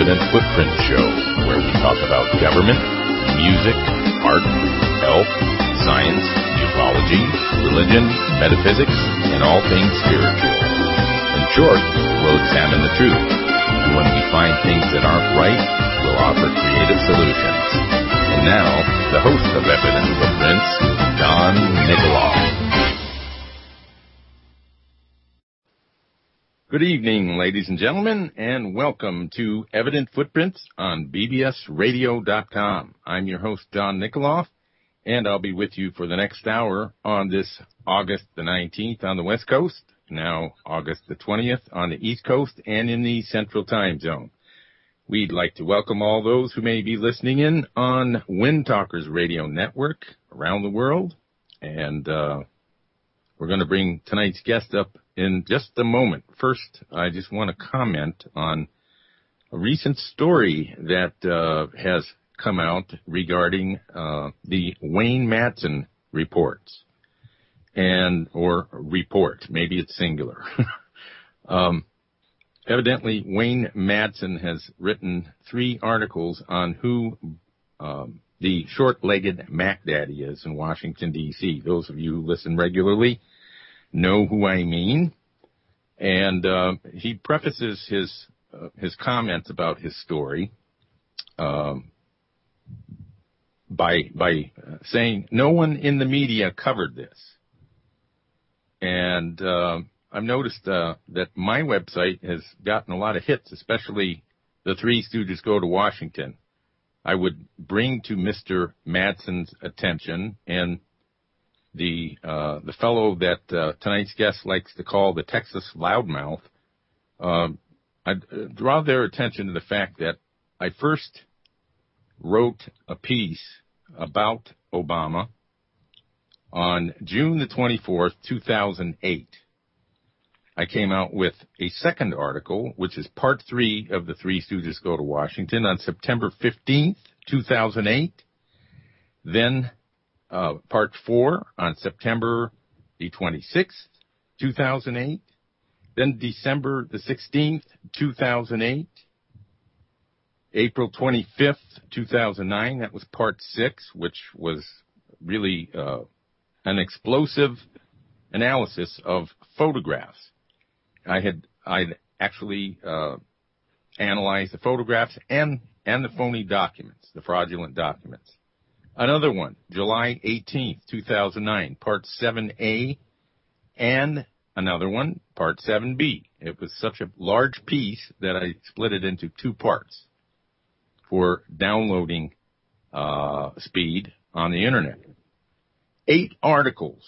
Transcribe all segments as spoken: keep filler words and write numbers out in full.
Evident Footprint Show, where we talk about government, music, art, health, science, ufology, religion, metaphysics, and all things spiritual. In short, we'll examine the truth, and when we find things that aren't right, we'll offer creative solutions. And now, the host of Evident Footprints, Don Nikoloff. Good evening, ladies and gentlemen, and welcome to Evident Footprints on B B S radio dot com. I'm your host, Don Nikoloff, and I'll be with you for the next hour on this August the nineteenth on the West Coast, now August the twentieth on the East Coast and in the Central Time Zone. We'd like to welcome all those who may be listening in on Wind Talkers Radio Network around the world, and uh, we're going to bring tonight's guest up in just a moment. First, I just want to comment on a recent story that uh, has come out regarding uh, the Wayne Madsen reports, and or report, maybe it's singular. um, evidently, Wayne Madsen has written three articles on who um, the short-legged Mac Daddy is in Washington, D C Those of you who listen regularly know who I mean. And uh, he prefaces his uh, his comments about his story um, by by saying no one in the media covered this. And uh, I've noticed uh, that my website has gotten a lot of hits, especially the Three Stooges Go to Washington. I would bring to Mister Madsen's attention and The uh, the fellow that uh, tonight's guest likes to call the Texas loudmouth, uh, I'd uh, draw their attention to the fact that I first wrote a piece about Obama on June the twenty-fourth, two thousand eight. I came out with a second article, which is part three of the Three Stooges Go to Washington, on September fifteenth, two thousand eight. Then Uh, part four on September the twenty-sixth, two thousand eight. Then December the sixteenth, two thousand eight. April twenty-fifth, two thousand nine. That was part six, which was really uh, an explosive analysis of photographs. I had I'd actually uh, analyzed the photographs and, and the phony documents, the fraudulent documents. Another one, July eighteenth, two thousand nine, Part seven A, and another one, Part seven B. It was such a large piece that I split it into two parts for downloading uh, speed on the Internet. Eight articles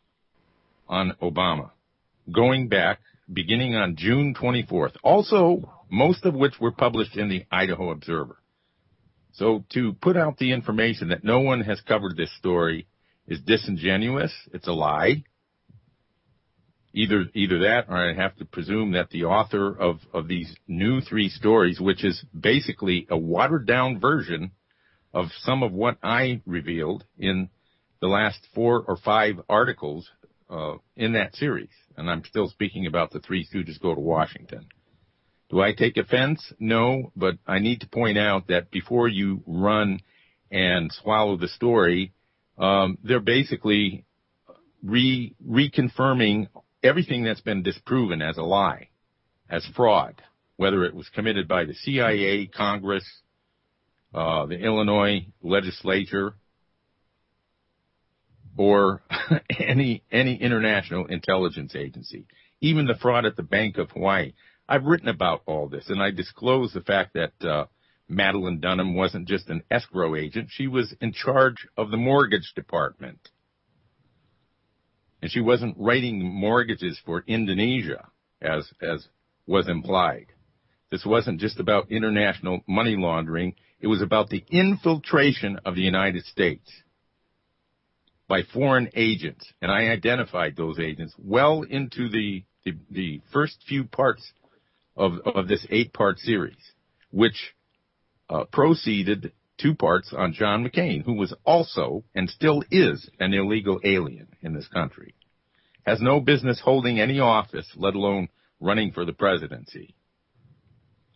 on Obama, going back, beginning on June twenty-fourth, also most of which were published in the Idaho Observer. So to put out the information that no one has covered this story is disingenuous. It's a lie. Either either that, or I have to presume that the author of, of these new three stories, which is basically a watered-down version of some of what I revealed in the last four or five articles uh, in that series. And I'm still speaking about the Three Stooges Go to Washington. Do I take offense? No, but I need to point out that before you run and swallow the story, um, they're basically re reconfirming everything that's been disproven as a lie, as fraud, whether it was committed by the C I A, Congress, uh, the Illinois legislature, or any any international intelligence agency, even the fraud at the Bank of Hawaii. I've written about all this, and I disclose the fact that uh, Madeline Dunham wasn't just an escrow agent. She was in charge of the mortgage department. And she wasn't writing mortgages for Indonesia, as as was implied. This wasn't just about international money laundering. It was about the infiltration of the United States by foreign agents. And I identified those agents well into the, the, the first few parts of, of this eight-part series, which uh, proceeded two parts on John McCain, who was also and still is an illegal alien in this country, has no business holding any office, let alone running for the presidency.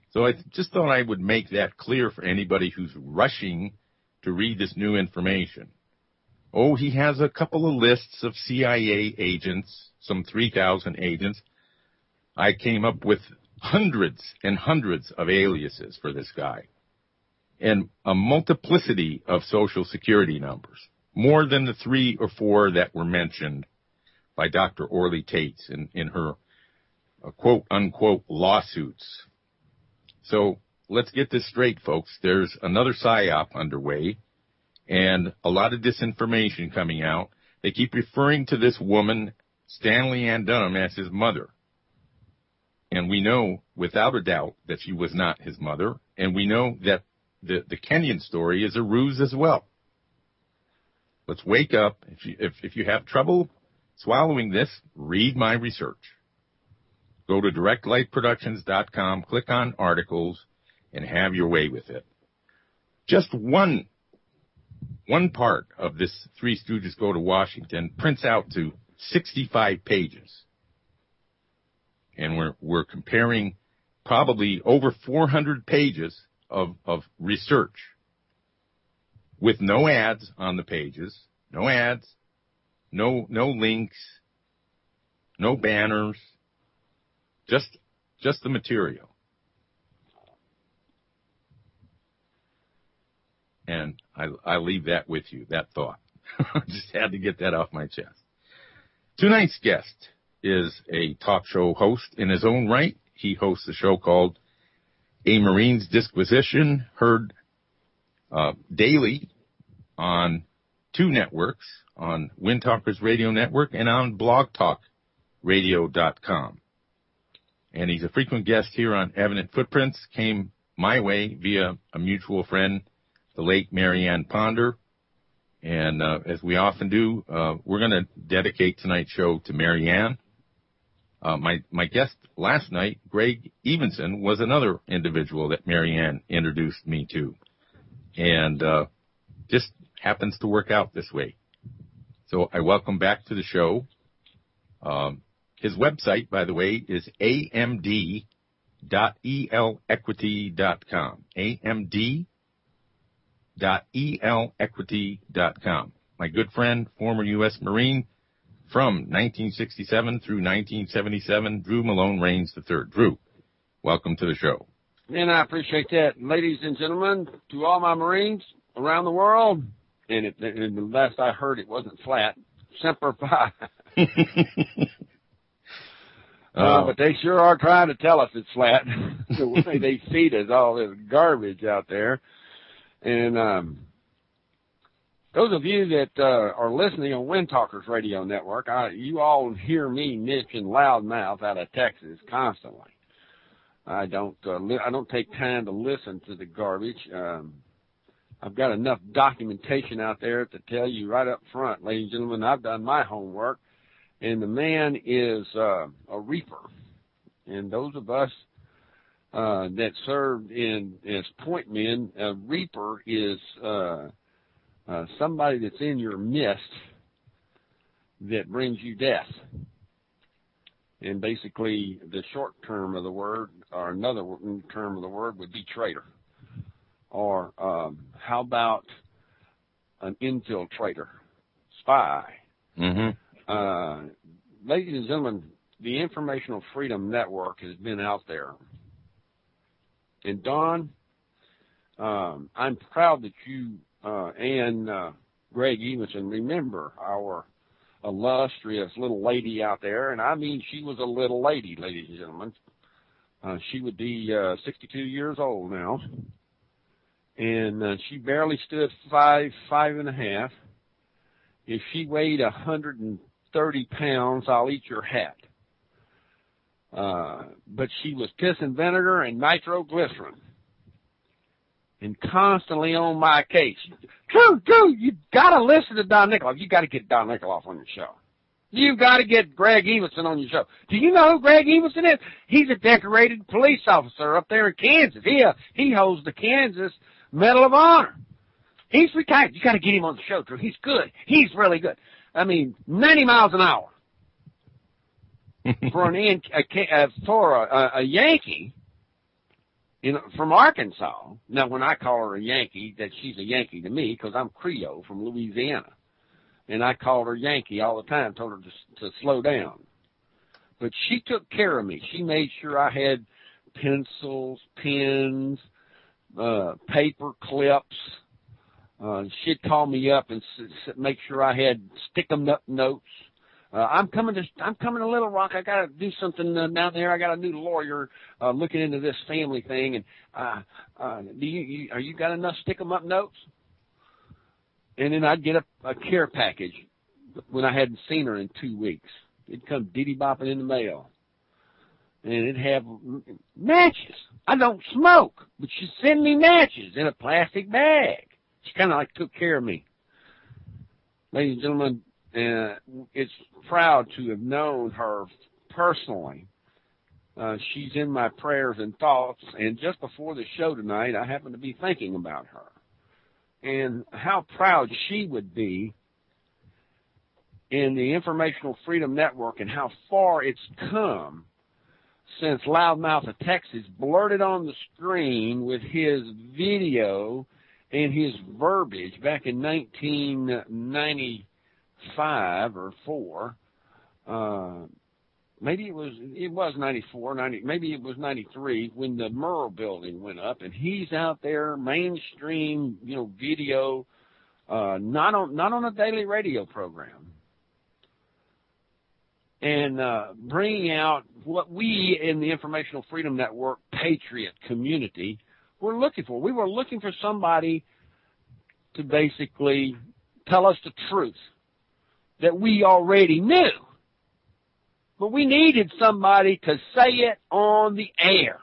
So I just thought I would make that clear for anybody who's rushing to read this new information. Oh, he has a couple of lists of C I A agents, some three thousand agents. I came up with hundreds and hundreds of aliases for this guy and a multiplicity of Social Security numbers, more than the three or four that were mentioned by Doctor Orly Tates in, in her uh, quote-unquote lawsuits. So let's get this straight, folks. There's another PSYOP underway and a lot of disinformation coming out. They keep referring to this woman, Stanley Ann Dunham, as his mother. And we know without a doubt that she was not his mother. And we know that the, the Kenyan story is a ruse as well. Let's wake up. If you, if, if you have trouble swallowing this, read my research. Go to direct light productions dot com, click on articles, and have your way with it. Just one, one part of this Three Stooges Go to Washington prints out to sixty-five pages. And we're, we're comparing probably over four hundred pages of, of research with no ads on the pages, no ads, no, no links, no banners, just, just the material. And I, I leave that with you, that thought. Just had to get that off my chest. Tonight's guest is a talk show host in his own right. He hosts a show called A Marine's Disquisition, heard uh, daily on two networks, on Wind Talkers Radio Network and on blog talk radio dot com. And he's a frequent guest here on Evident Footprints, came my way via a mutual friend, the late Marianne Ponder. And uh, as we often do, uh, we're going to dedicate tonight's show to Marianne. Uh, my, my guest last night, Greg Evenson, was another individual that Marianne introduced me to. And uh, just happens to work out this way. So I welcome back to the show. Um, his website, by the way, is A M D dot E L equity dot com. A M D dot E L equity dot com. My good friend, former U S Marine, from nineteen sixty-seven through nineteen seventy-seven, Drew Malone Raines the third. Drew, welcome to the show. And I appreciate that. Ladies and gentlemen, to all my Marines around the world, and, it, and the last I heard it wasn't flat, Semper Fi. uh, uh, but they sure are trying to tell us it's flat. The way they feed us all this garbage out there. And um those of you that uh, are listening on Wind Talkers Radio Network, I, you all hear me mention loudmouth out of Texas constantly. I don't uh, li- I don't take time to listen to the garbage. Um, I've got enough documentation out there to tell you right up front, ladies and gentlemen, I've done my homework, and the man is uh, a reaper. And those of us uh, that served in as point men, a reaper is uh, Uh, somebody that's in your midst that brings you death. And basically, the short term of the word, or another term of the word, would be traitor. Or um, how about an infiltrator, spy? Mm-hmm. Uh, ladies and gentlemen, the Informational Freedom Network has been out there. And Don, um, I'm proud that you Uh, and uh, Greg Evenson, remember our illustrious little lady out there, and I mean she was a little lady, ladies and gentlemen. Uh, she would be uh, sixty-two years old now, and uh, she barely stood five, five and a half. If she weighed one hundred thirty pounds, I'll eat your hat. Uh, but she was piss and vinegar and nitroglycerin. And constantly on my case. Drew, Drew, you gotta listen to Don Nickoloff. You gotta get Don Nickoloff on your show. You've gotta get Greg Evenson on your show. Do you know who Greg Evenson is? He's a decorated police officer up there in Kansas. He, uh, he holds the Kansas Medal of Honor. He's retired. You gotta get him on the show, Drew. He's good. He's really good. I mean, ninety miles an hour. for an, a, a, for a, a Yankee, you know, from Arkansas. Now, when I call her a Yankee, that she's a Yankee to me because I'm Creole from Louisiana. And I called her Yankee all the time, told her to, to slow down. But she took care of me. She made sure I had pencils, pens, uh, paper clips. Uh, she'd call me up and s- s- make sure I had stick 'em up notes. Uh, I'm coming to, I'm coming to Little Rock. I got to do something uh, down there. I got a new lawyer, uh, looking into this family thing. And, uh, uh, do you, you, are you got enough stick 'em up notes? And then I'd get a, a care package when I hadn't seen her in two weeks. It'd come diddy-bopping in the mail. And it'd have matches. I don't smoke, but she'd send me matches in a plastic bag. She kind of like took care of me. Ladies and gentlemen, uh, it's proud to have known her personally. Uh, she's in my prayers and thoughts. And just before the show tonight, I happened to be thinking about her and how proud she would be in the Informational Freedom Network and how far it's come since Loudmouth of Texas blurted on the screen with his video and his verbiage back in nineteen ninety-five or four. Uh, maybe it was it was ninety-four, ninety, maybe it was ninety-three when the Murrah building went up, and he's out there mainstream, you know, video, uh, not on not on a daily radio program. And uh, bringing out what we in the Informational Freedom Network Patriot community were looking for. We were looking for somebody to basically tell us the truth that we already knew. But we needed somebody to say it on the air.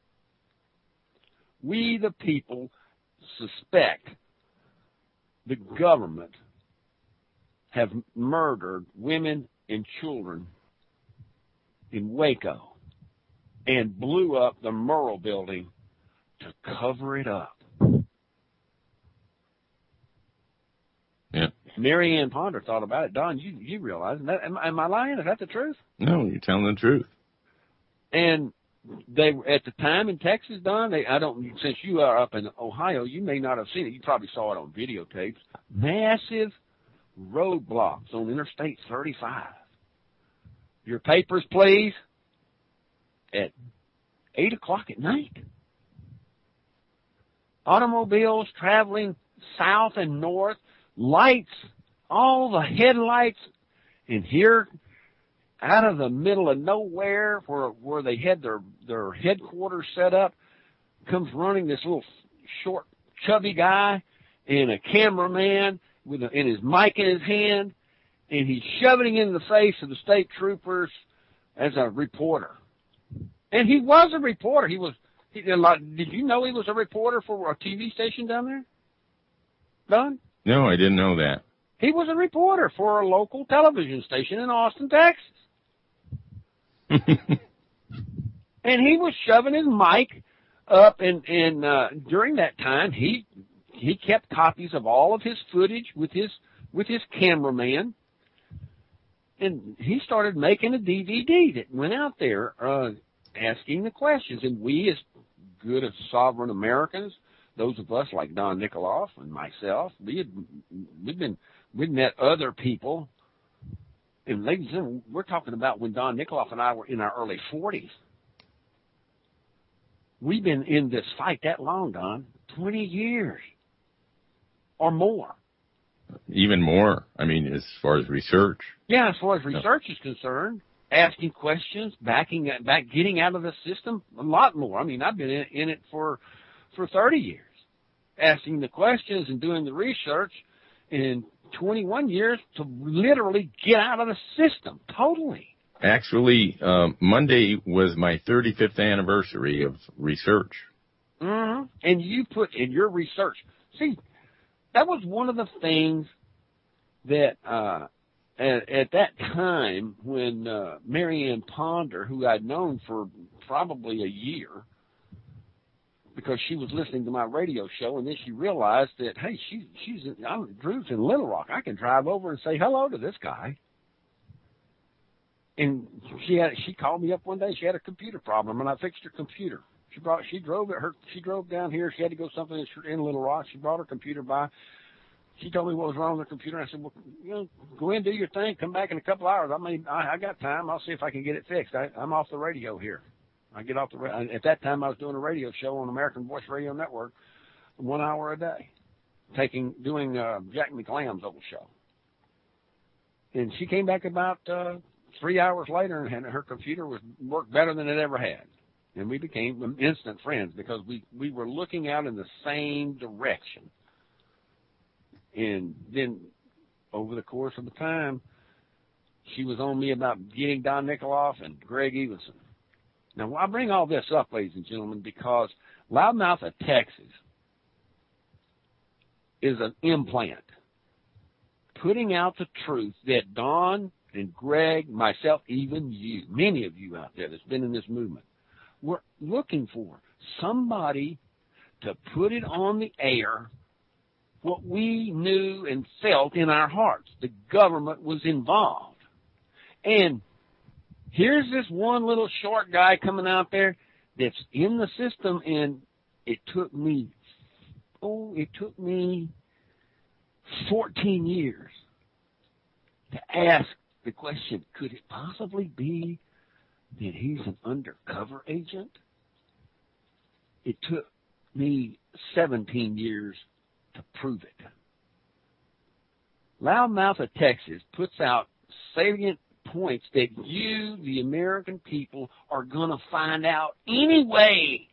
We, the people, suspect the government have murdered women and children in Waco and blew up the Murrah building to cover it up. Yeah. Mary Ann Ponder thought about it. Don, you you realize that? Am, am I lying? Is that the truth? No, you're telling the truth. And they at the time in Texas, Don, they I don't since you are up in Ohio, you may not have seen it. You probably saw it on videotapes. Massive roadblocks on Interstate thirty-five. Your papers, please, at eight o'clock at night. Automobiles traveling south and north, lights, all the headlights, and here, out of the middle of nowhere, where where they had their their headquarters set up, comes running this little short, chubby guy and a cameraman with a, and his mic in his hand, and he's shoving it in the face of the state troopers as a reporter. And he was a reporter. He was. He, did you know he was a reporter for a T V station down there, Don? No, I didn't know that. He was a reporter for a local television station in Austin, Texas. And he was shoving his mic up, and, and uh, during that time, he he kept copies of all of his footage with his with his cameraman, and he started making a D V D that went out there uh, asking the questions. And we, as good as sovereign Americans, those of us like Don Nikoloff and myself, we had we've been we'd met other people, and ladies and gentlemen, we're talking about when Don Nikoloff and I were in our early forties. We've been in this fight that long, Don, twenty years or more. Even more. I mean, as far as research. Yeah, as far as research no. is concerned, asking questions, backing back, getting out of the system, a lot more. I mean, I've been in, in it for for thirty years, asking the questions and doing the research, in twenty-one years to literally get out of the system totally. Actually, uh, Monday was my thirty-fifth anniversary of research. Mm-hmm. And you put in your research. See, that was one of the things that uh, at, at that time when uh, Mary Ann Ponder, who I'd known for probably a year, because she was listening to my radio show, and then she realized that, hey, she, she's I'm, Drew's in Little Rock. I can drive over and say hello to this guy. And she had she called me up one day. She had a computer problem, and I fixed her computer. She brought, she drove it, her, she drove down here. She had to go something in, in Little Rock. She brought her computer by. She told me what was wrong with her computer. I said, well, you know, go in, do your thing. Come back in a couple hours. I mean, I, I got time. I'll see if I can get it fixed. I, I'm off the radio here. I get off the radio. At that time, I was doing a radio show on American Voice Radio Network, one hour a day, taking, doing, uh, Jack McLamb's old show. And she came back about, uh, three hours later, and her computer was worked better than it ever had. And we became instant friends because we, we were looking out in the same direction. And then over the course of the time, she was on me about getting Don Nikoloff and Greg Evenson. Now, I bring all this up, ladies and gentlemen, because Loudmouth of Texas is an implant putting out the truth that Don and Greg, myself, even you, many of you out there that's been in this movement, we're looking for somebody to put it on the air what we knew and felt in our hearts. The government was involved. And here's this one little short guy coming out there that's in the system, and it took me, oh, it took me fourteen years to ask the question, could it possibly be that he's an undercover agent? It took me seventeen years to prove it. Loudmouth of Texas puts out salient points that you, the American people, are going to find out anyway.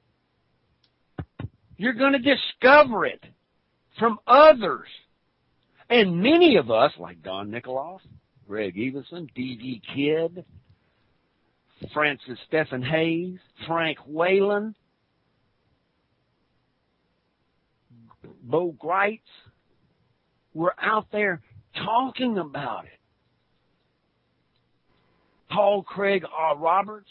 You're going to discover it from others. And many of us, like Don Nikoloff, Greg Evenson, D V Kidd, Francis Stephen Hayes, Frank Whalen, Bo Greitz, were out there talking about it. Paul Craig R. Roberts.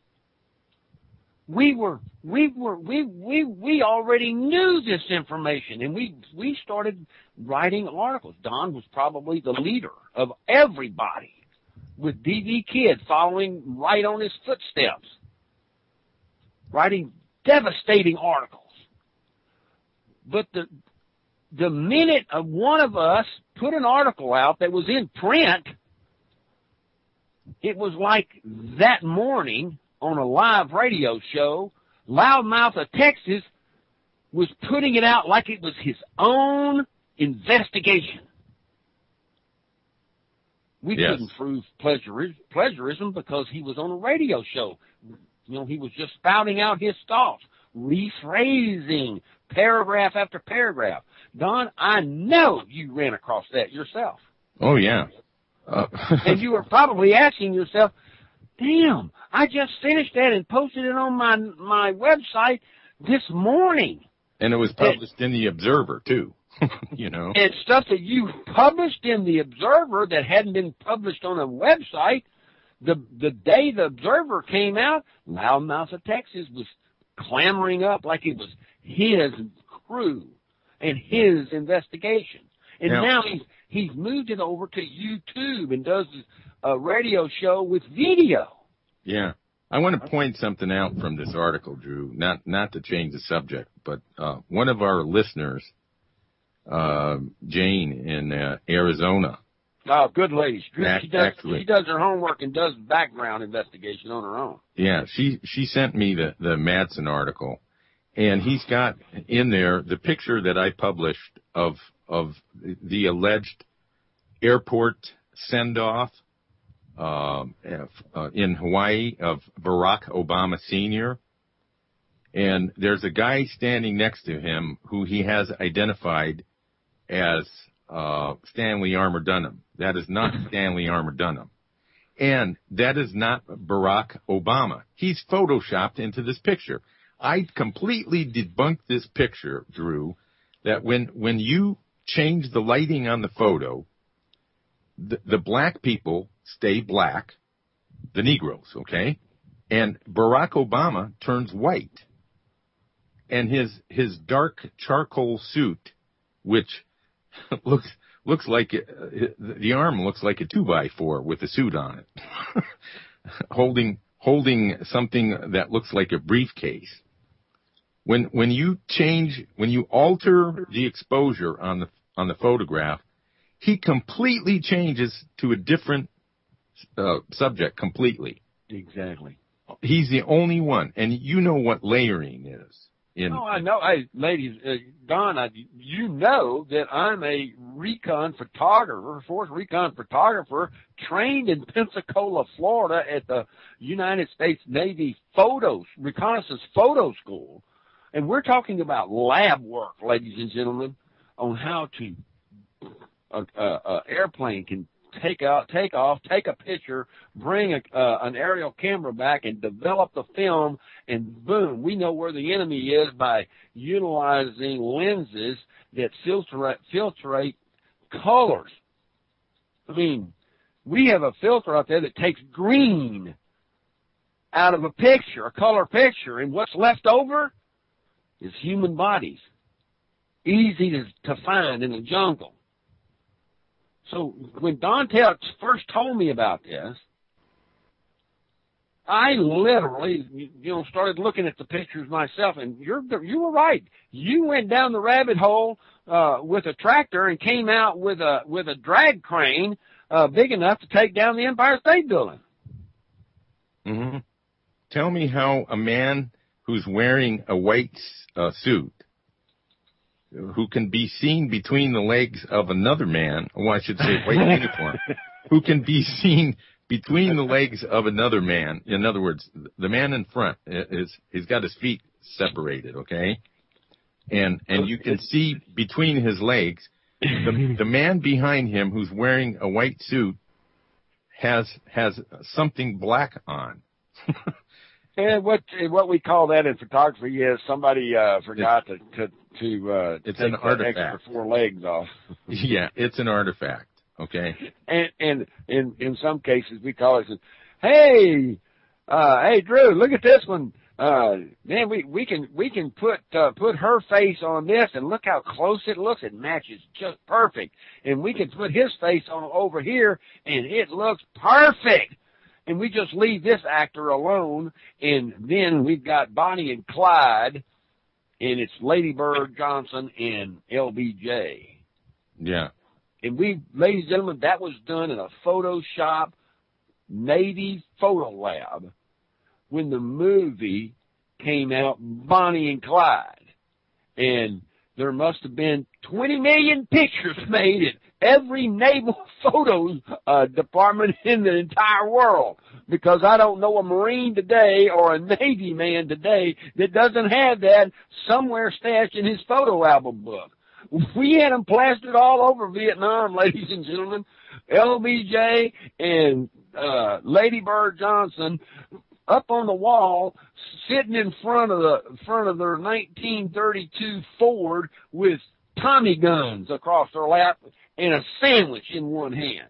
We were, we were, we, we, we already knew this information, and we, we started writing articles. Don was probably the leader of everybody, with D V Kidd following right on his footsteps, writing devastating articles. But the, the minute of one of us put an article out that was in print, it was like that morning on a live radio show, Loudmouth of Texas was putting it out like it was his own investigation. We yes. couldn't prove plagiarism, plagiarism because he was on a radio show. You know, he was just spouting out his thoughts, rephrasing paragraph after paragraph. Don, I know you ran across that yourself. Oh, yeah. Uh, and you were probably asking yourself, damn, I just finished that and posted it on my my website this morning. And it was published and, in the Observer, too, you know. And stuff that you published in the Observer that hadn't been published on a website. The the day the Observer came out, Loudmouth of Texas was clamoring up like it was his crew and his investigation. And now, now he's he's moved it over to YouTube and does a radio show with video. Yeah. I want to point something out from this article, Drew, not not to change the subject, but uh, one of our listeners, uh, Jane in uh, Arizona. Oh, good lady. She does, actually, she does her homework and does background investigation on her own. Yeah, she, she sent me the, the Madsen article, and he's got in there the picture that I published of of the alleged airport send-off um, uh, in Hawaii of Barack Obama Senior And there's a guy standing next to him who he has identified as uh, Stanley Armour Dunham. That is not Stanley Armour Dunham. And that is not Barack Obama. He's photoshopped into this picture. I completely debunked this picture, Drew, that when, when you change the lighting on the photo, the, the black people stay black, the Negroes, okay? And Barack Obama turns white. And his, his dark charcoal suit, which looks, looks like, uh, the arm looks like a two by four with a suit on it, holding, holding something that looks like a briefcase. When when you change, when you alter the exposure on the on the photograph, he completely changes to a different uh, subject completely. Exactly. He's the only one, and you know what layering is. In, oh, I know. Hey, ladies, uh, Don, I, you know that I'm a recon photographer, force recon photographer, trained in Pensacola, Florida, at the United States Navy Photos Reconnaissance Photo School, and we're talking about lab work, ladies and gentlemen, on how to a, a, a airplane can take out, take off, take a picture, bring a, uh, an aerial camera back, and develop the film, and boom, we know where the enemy is by utilizing lenses that filtrate, filtrate colors. I mean, we have a filter out there that takes green out of a picture, a color picture, and what's left over is human bodies, easy to, to find in the jungle. So when Don Teltz first told me about this, I literally, you know, started looking at the pictures myself, and you're, you were right. You went down the rabbit hole uh, with a tractor and came out with a with a drag crane uh, big enough to take down the Empire State Building. Mm-hmm. Tell me how a man who's wearing a white uh, suit, who can be seen between the legs of another man, or I should say white uniform, who can be seen between the legs of another man. In other words, the man in front is, he's got his feet separated, okay? And, and you can see between his legs, the, the man behind him who's wearing a white suit has, has something black on. And what, what we call that in photography is somebody, uh, forgot to, to, to, uh, it's take an artifact. Extra four legs off. Yeah, it's an artifact. Okay. And, and in, in some cases we call it, hey, uh, hey, Drew, look at this one. Uh, man, we, we can, we can put, uh, put her face on this, and look how close it looks. It matches just perfect. And we can put his face on over here, and it looks perfect. And we just leave this actor alone, and then we've got Bonnie and Clyde, and it's Lady Bird Johnson and L B J. Yeah. And we, ladies and gentlemen, that was done in a Photoshop Navy photo lab when the movie came out, Bonnie and Clyde. And there must have been twenty million pictures made at every naval photo uh, department in the entire world, because I don't know a Marine today or a Navy man today that doesn't have that somewhere stashed in his photo album book. We had them plastered all over Vietnam, ladies and gentlemen. L B J and uh, Lady Bird Johnson up on the wall, sitting in front of the front of their nineteen thirty-two Ford with Tommy guns across their lap and a sandwich in one hand.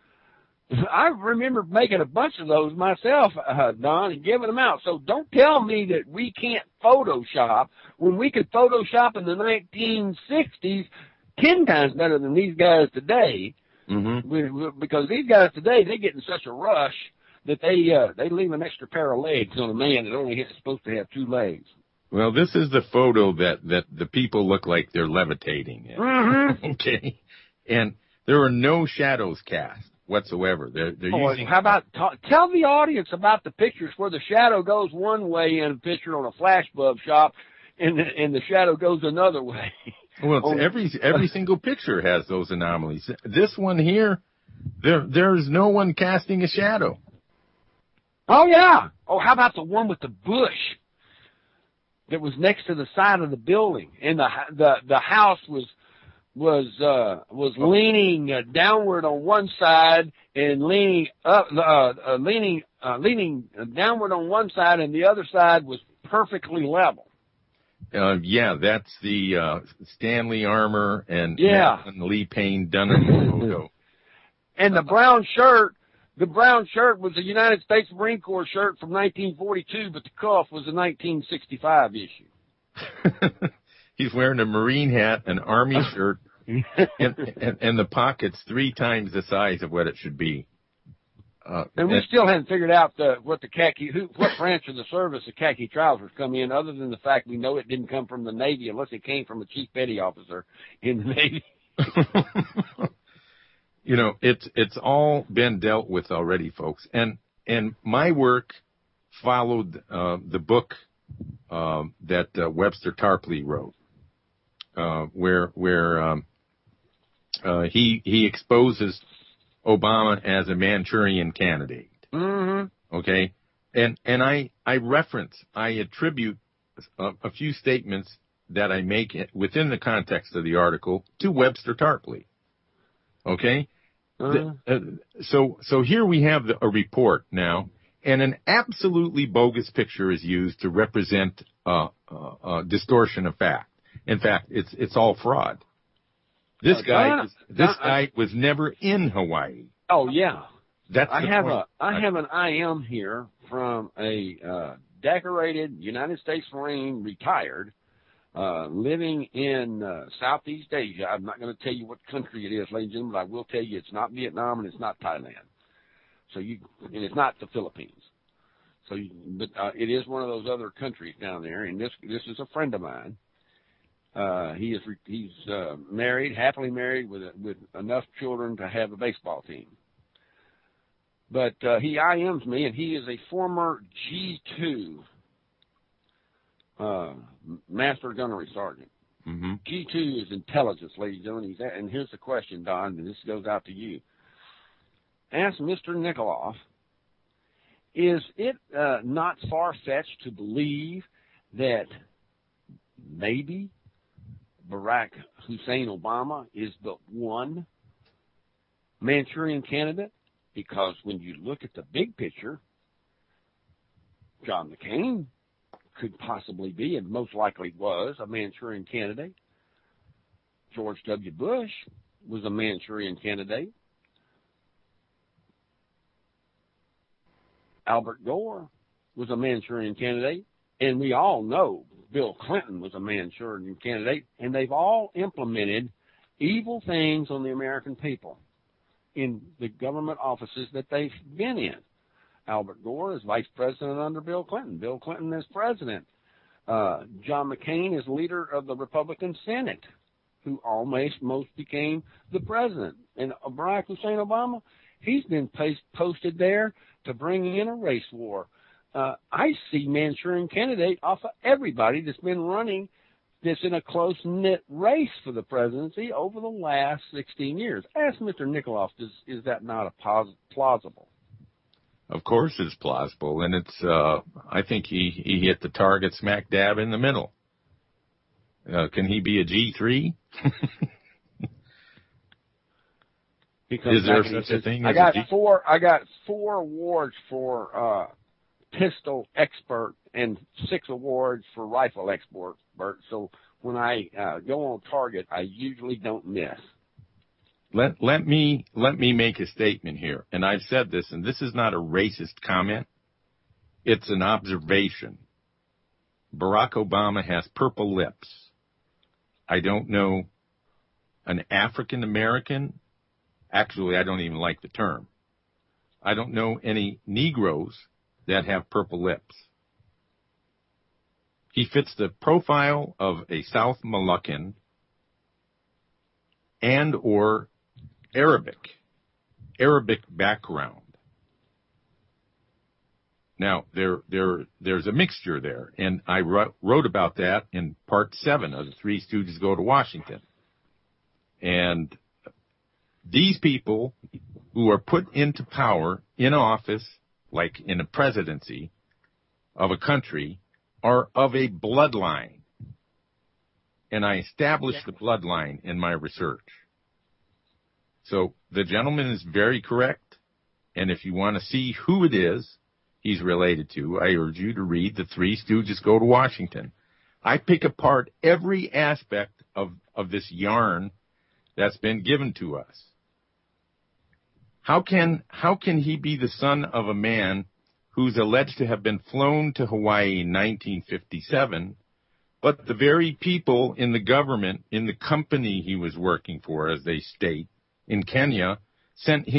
I remember making a bunch of those myself, uh, Don, and giving them out. So don't tell me that we can't Photoshop when we could Photoshop in the nineteen sixties ten times better than these guys today. Mm-hmm. We, we, because these guys today, they get in such a rush that they uh, they leave an extra pair of legs on a man that only is supposed to have two legs. Well, this is the photo that, that the people look like they're levitating in. Mm-hmm. Okay. And there are no shadows cast whatsoever. They're, they're oh, using. How about talk, tell the audience about the pictures where the shadow goes one way in a picture on a flash bulb shop, and the, and the shadow goes another way. Well, on, every every single picture has those anomalies. This one here, there there is no one casting a shadow. Oh yeah. Oh, how about the one with the bush that was next to the side of the building, and the the the house was was uh was leaning uh, downward on one side and leaning up uh, uh leaning uh leaning downward on one side, and the other side was perfectly level. Uh yeah, that's the uh Stanley Armour and yeah. and Lee Payne Dunham photo. And the brown shirt, the brown shirt was a United States Marine Corps shirt from nineteen forty-two, but the cuff was a nineteen sixty-five issue. He's wearing a Marine hat, an Army shirt, and, and, and the pocket's three times the size of what it should be. uh, and we still haven't figured out the, what the khaki, who, what branch of the service the khaki trousers come in, other than the fact we know it didn't come from the Navy unless it came from a chief petty officer in the Navy. You know, it's it's all been dealt with already, folks. And and my work followed uh, the book uh, that uh, Webster Tarpley wrote, uh, where where um, uh, he he exposes Obama as a Manchurian candidate. Mm-hmm. Okay, and and I I reference I attribute a, a few statements that I make within the context of the article to Webster Tarpley. Okay, uh, the, uh, so so here we have the, a report now, and an absolutely bogus picture is used to represent uh, uh, uh, distortion of fact. In fact, it's it's all fraud. This uh, guy Don, was, this Don, guy was never in Hawaii. Oh yeah, that's I the have point. a I have an I M here from a uh, decorated United States Marine, retired. Uh, living in uh, Southeast Asia. I'm not going to tell you what country it is, ladies and gentlemen, but I will tell you it's not Vietnam and it's not Thailand. So you, and it's not the Philippines. So, you, but uh, it is one of those other countries down there. And this this is a friend of mine. Uh, he is he's uh, married, happily married, with with enough children to have a baseball team. But uh, he I Ms me, and he is a former G two. Uh, Master Gunnery Sergeant. Mm-hmm. G two is intelligence, ladies and gentlemen. He's at, and here's the question, Don, and this goes out to you. Ask Mister Nikoloff, is it uh, not far-fetched to believe that maybe Barack Hussein Obama is but one Manchurian candidate? Because when you look at the big picture, John McCain could possibly be, and most likely was, a Manchurian candidate. George W. Bush was a Manchurian candidate. Albert Gore was a Manchurian candidate. And we all know Bill Clinton was a Manchurian candidate. And they've all implemented evil things on the American people in the government offices that they've been in. Albert Gore is vice president under Bill Clinton. Bill Clinton is president. Uh, John McCain is leader of the Republican Senate, who almost most became the president. And Barack Hussein Obama, he's been post- posted there to bring in a race war. Uh, I see Manchurian candidate off of everybody that's been running that's in a close-knit race for the presidency over the last sixteen years. Ask Mister Nikoloff, is, is that not a pos- plausible? Of course it's plausible, and it's, uh, I think he, he hit the target smack dab in the middle. Uh, can he be a G three? Is there such says, a thing I as got a G- four, I got four awards for, uh, pistol expert and six awards for rifle expert. So when I, uh, go on target, I usually don't miss. Let let me let me make a statement here, and I've said this, and this is not a racist comment. It's an observation. Barack Obama has purple lips. I don't know an African American. Actually, I don't even like the term. I don't know any Negroes that have purple lips. He fits the profile of a South Moluccan and or Arabic, Arabic background. Now, there, there, there's a mixture there, and I wrote, wrote about that in part seven of the Three Stooges Go to Washington. And these people who are put into power in office, like in a presidency of a country, are of a bloodline. And I established the bloodline in my research. So the gentleman is very correct. And if you want to see who it is he's related to, I urge you to read The Three Stooges Go to Washington. I pick apart every aspect of, of this yarn that's been given to us. How can, how can he be the son of a man who's alleged to have been flown to Hawaii in nineteen fifty-seven, but the very people in the government, in the company he was working for, as they state, in Kenya, sent him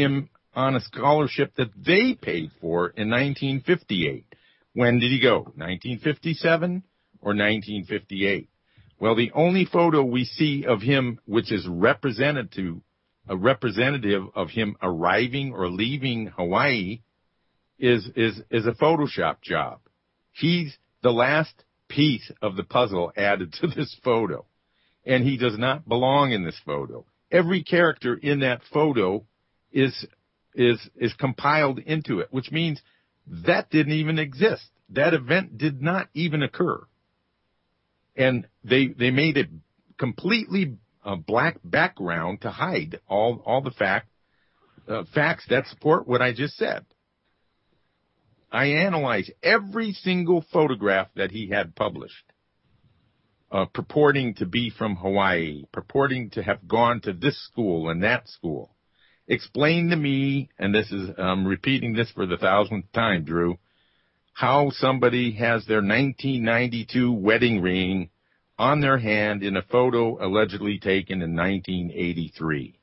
on a scholarship that they paid for in nineteen fifty-eight. When did he go? nineteen fifty-seven or nineteen fifty-eight? Well, the only photo we see of him, which is representative, a representative of him arriving or leaving Hawaii, is, is, is a Photoshop job. He's the last piece of the puzzle added to this photo, and he does not belong in this photo. Every character in that photo is, is, is compiled into it, which means that didn't even exist. That event did not even occur. And they, they made it completely a black background to hide all, all the fact, uh, facts that support what I just said. I analyzed every single photograph that he had published, uh, purporting to be from Hawaii, purporting to have gone to this school and that school. Explain to me, and this is, I'm repeating this for the thousandth time, Drew, how somebody has their nineteen ninety-two wedding ring on their hand in a photo allegedly taken in nineteen eighty-three.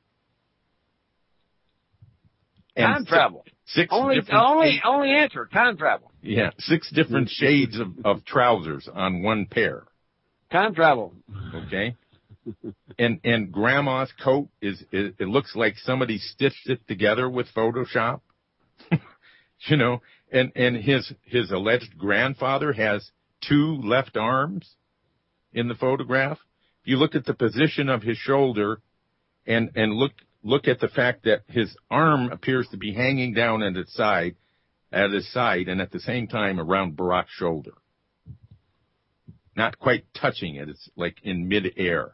And time travel. Six only, only, only answer, time travel. Yeah, six different shades of, of trousers on one pair. Time travel. Okay. And and grandma's coat is, it, it looks like somebody stitched it together with Photoshop. You know, and, and his, his alleged grandfather has two left arms in the photograph. If you look at the position of his shoulder and, and look, look at the fact that his arm appears to be hanging down at its side, at his side, and at the same time around Barack's shoulder. Not quite touching it. It's like in midair.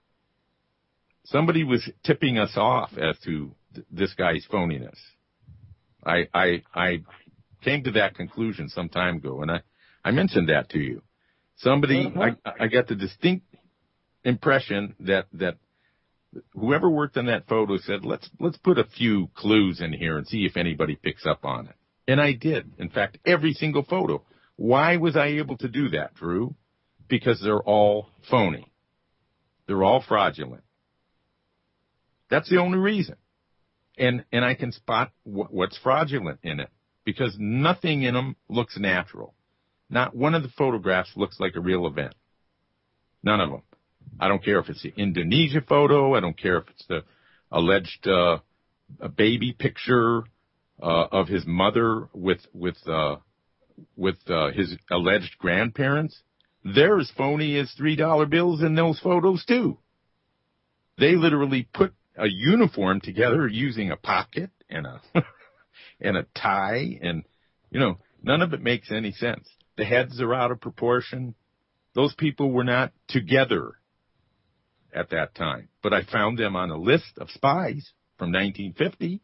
Somebody was tipping us off as to th- this guy's phoniness. I, I, I came to that conclusion some time ago, and I, I mentioned that to you. Somebody, uh-huh. I, I got the distinct impression that, that whoever worked on that photo said, let's, let's put a few clues in here and see if anybody picks up on it. And I did. In fact, every single photo. Why was I able to do that, Drew? Because they're all phony. They're all fraudulent. That's the only reason. And, and I can spot wh- what's fraudulent in it because nothing in them looks natural. Not one of the photographs looks like a real event. None of them. I don't care if it's the Indonesia photo. I don't care if it's the alleged, uh, a baby picture, uh, of his mother with, with, uh, with, uh, his alleged grandparents. They're as phony as three dollar bills in those photos too. They literally put a uniform together using a pocket and a and a tie, and you know, none of it makes any sense. The heads are out of proportion. Those people were not together at that time, but I found them on a list of spies from nineteen fifty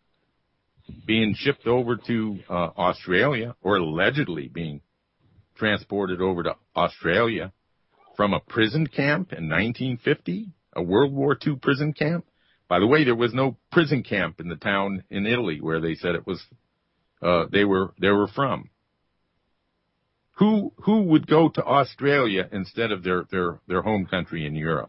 being shipped over to uh, Australia, or allegedly being transported over to Australia from a prison camp in nineteen fifty, a World War Two prison camp. By the way, there was no prison camp in the town in Italy where they said it was, uh, they were, they were from. Who, who would go to Australia instead of their, their, their home country in Europe?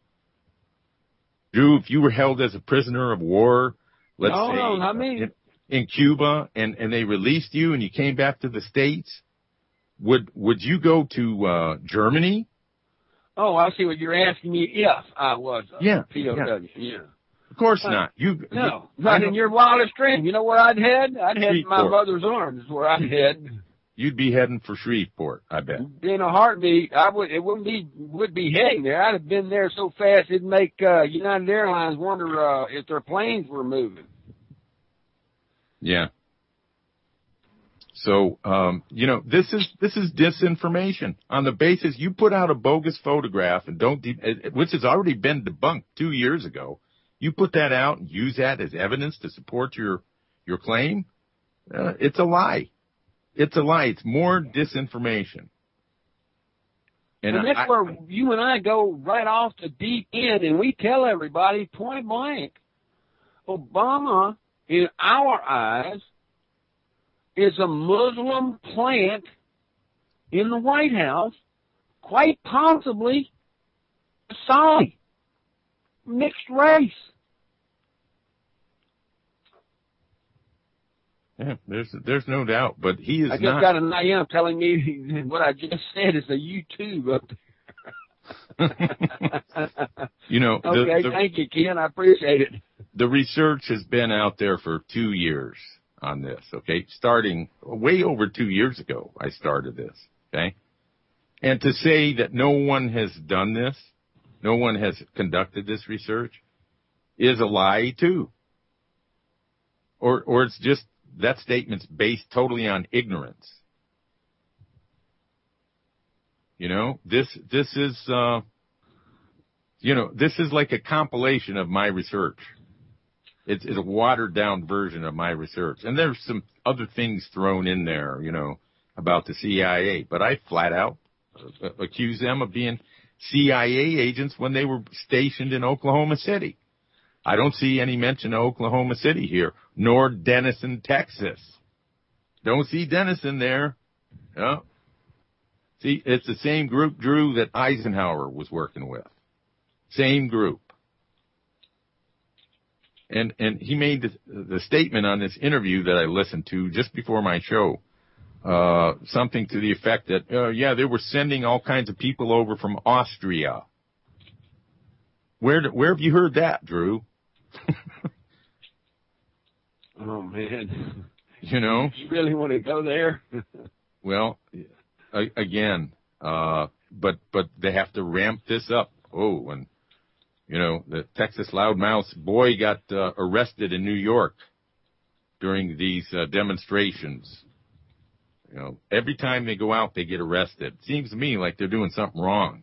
Drew, if you were held as a prisoner of war, let's no, say, no, not me. in, in Cuba, and, and they released you and you came back to the States, would, would you go to, uh, Germany? Oh, I see what you're asking me if I was a yeah, P O W. Yeah. yeah. Of course uh, not. You No, you, not in your wildest dream. You know where I'd head? I'd head to my mother's arms is where I'd head. You'd be heading for Shreveport, I bet. In a heartbeat, I would. It wouldn't be would be heading there. I'd have been there so fast it'd make uh, United Airlines wonder uh, if their planes were moving. Yeah. So, um, you know, this is this is disinformation on the basis you put out a bogus photograph and don't, de- which has already been debunked two years ago. You put that out and use that as evidence to support your your claim. Uh, it's a lie. It's a lie. It's more disinformation. And, and that's I, where you and I go right off the deep end, and we tell everybody point blank, Obama, in our eyes, is a Muslim plant in the White House, quite possibly a Saudi, mixed race. Yeah, there's there's no doubt, but he is I just not. got an I M telling me what I just said is a YouTube up there. You know, the, okay, the, thank you, Ken. I appreciate it. The research has been out there for two years on this, okay? Starting way over two years ago, I started this, okay? And to say that no one has done this, no one has conducted this research, is a lie, too. Or, or it's just, that statement's based totally on ignorance. You know, this, this is, uh, you know, this is like a compilation of my research. It's, it's a watered down version of my research. And there's some other things thrown in there, you know, about the C I A. But I flat out accuse them of being C I A agents when they were stationed in Oklahoma City. I don't see any mention of Oklahoma City here, nor Denison, Texas. Don't see Denison there. Yeah. See, it's the same group, Drew, that Eisenhower was working with. Same group. And and he made the, the statement on this interview that I listened to just before my show, uh, something to the effect that, uh, yeah, they were sending all kinds of people over from Austria. Where where have you heard that, Drew? Oh, man. You know? You really want to go there? Well, again, uh, but but they have to ramp this up. Oh, and, you know, the Texas loudmouth boy got uh, arrested in New York during these uh, demonstrations. You know, every time they go out, they get arrested. It seems to me like they're doing something wrong.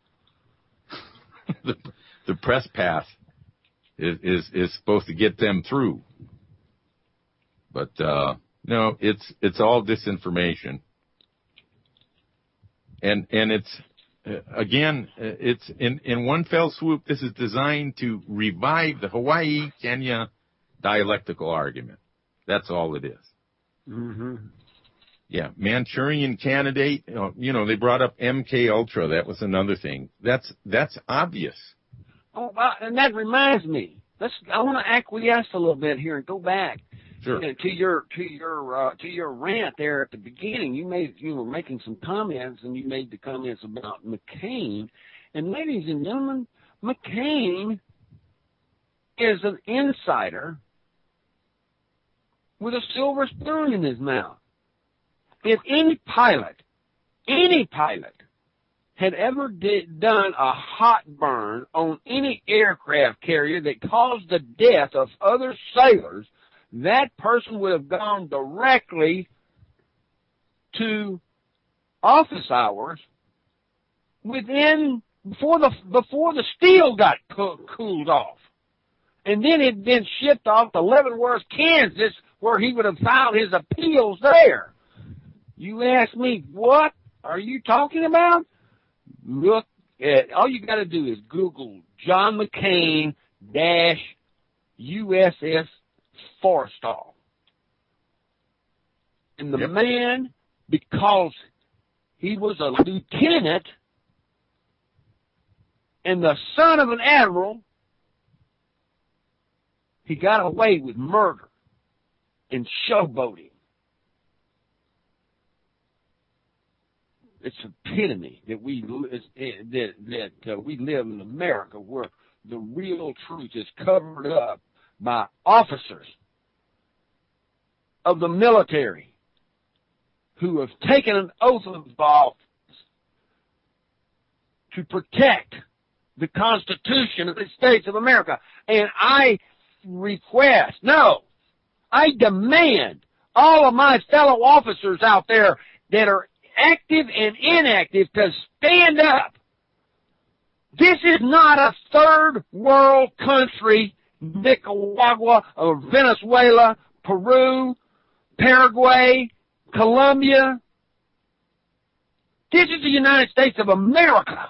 the, the press pass is, is, is supposed to get them through. But, uh, no, it's, it's all disinformation. And, and it's, uh, again, it's in, in one fell swoop, this is designed to revive the Hawaii-Kenya dialectical argument. That's all it is. Mm-hmm. Yeah, Manchurian Candidate, you know, they brought up M K Ultra. That was another thing. That's, that's obvious. Oh, well, and that reminds me. Let's, I want to acquiesce a little bit here and go back. Sure. You know, to your to your uh, to your rant there at the beginning. You made you were making some comments, and you made the comments about McCain. And ladies and gentlemen, McCain is an insider with a silver spoon in his mouth. If any pilot, any pilot, had ever did, done a hot burn on any aircraft carrier that caused the death of other sailors, that person would have gone directly to office hours within before the before the steel got co- cooled off, and then it had been shipped off to Leavenworth, Kansas, where he would have filed his appeals there. You ask me, what are you talking about? Look at, all you got to do is Google John McCain dash U S S Forrestal. And the yep. man, because he was a lieutenant and the son of an admiral, he got away with murder and showboating. It's an epitome that we that that uh, we live in America, where the real truth is covered up by officers of the military who have taken an oath of office to protect the Constitution of the States of America. And I request, no, I demand all of my fellow officers out there that are active and inactive to stand up. This is not a third world country, Nicaragua or Venezuela, Peru, Paraguay, Colombia. This is the United States of America.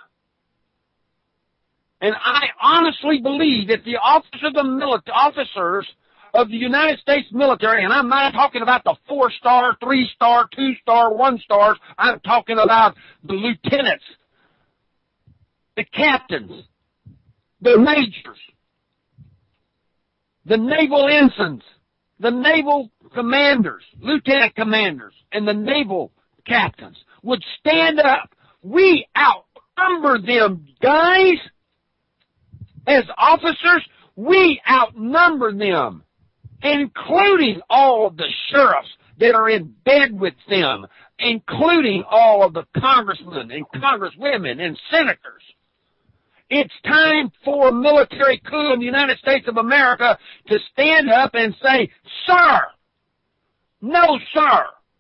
And I honestly believe that the officers of the military, officers of the United States military, and I'm not talking about the four-star, three-star, two-star, one-stars. I'm talking about the lieutenants, the captains, the majors, the naval ensigns, the naval commanders, lieutenant commanders, and the naval captains would stand up. We outnumber them, guys. As officers, we outnumber them, including all of the sheriffs that are in bed with them, including all of the congressmen and congresswomen and senators. It's time for a military coup in the United States of America to stand up and say, sir, no, sir,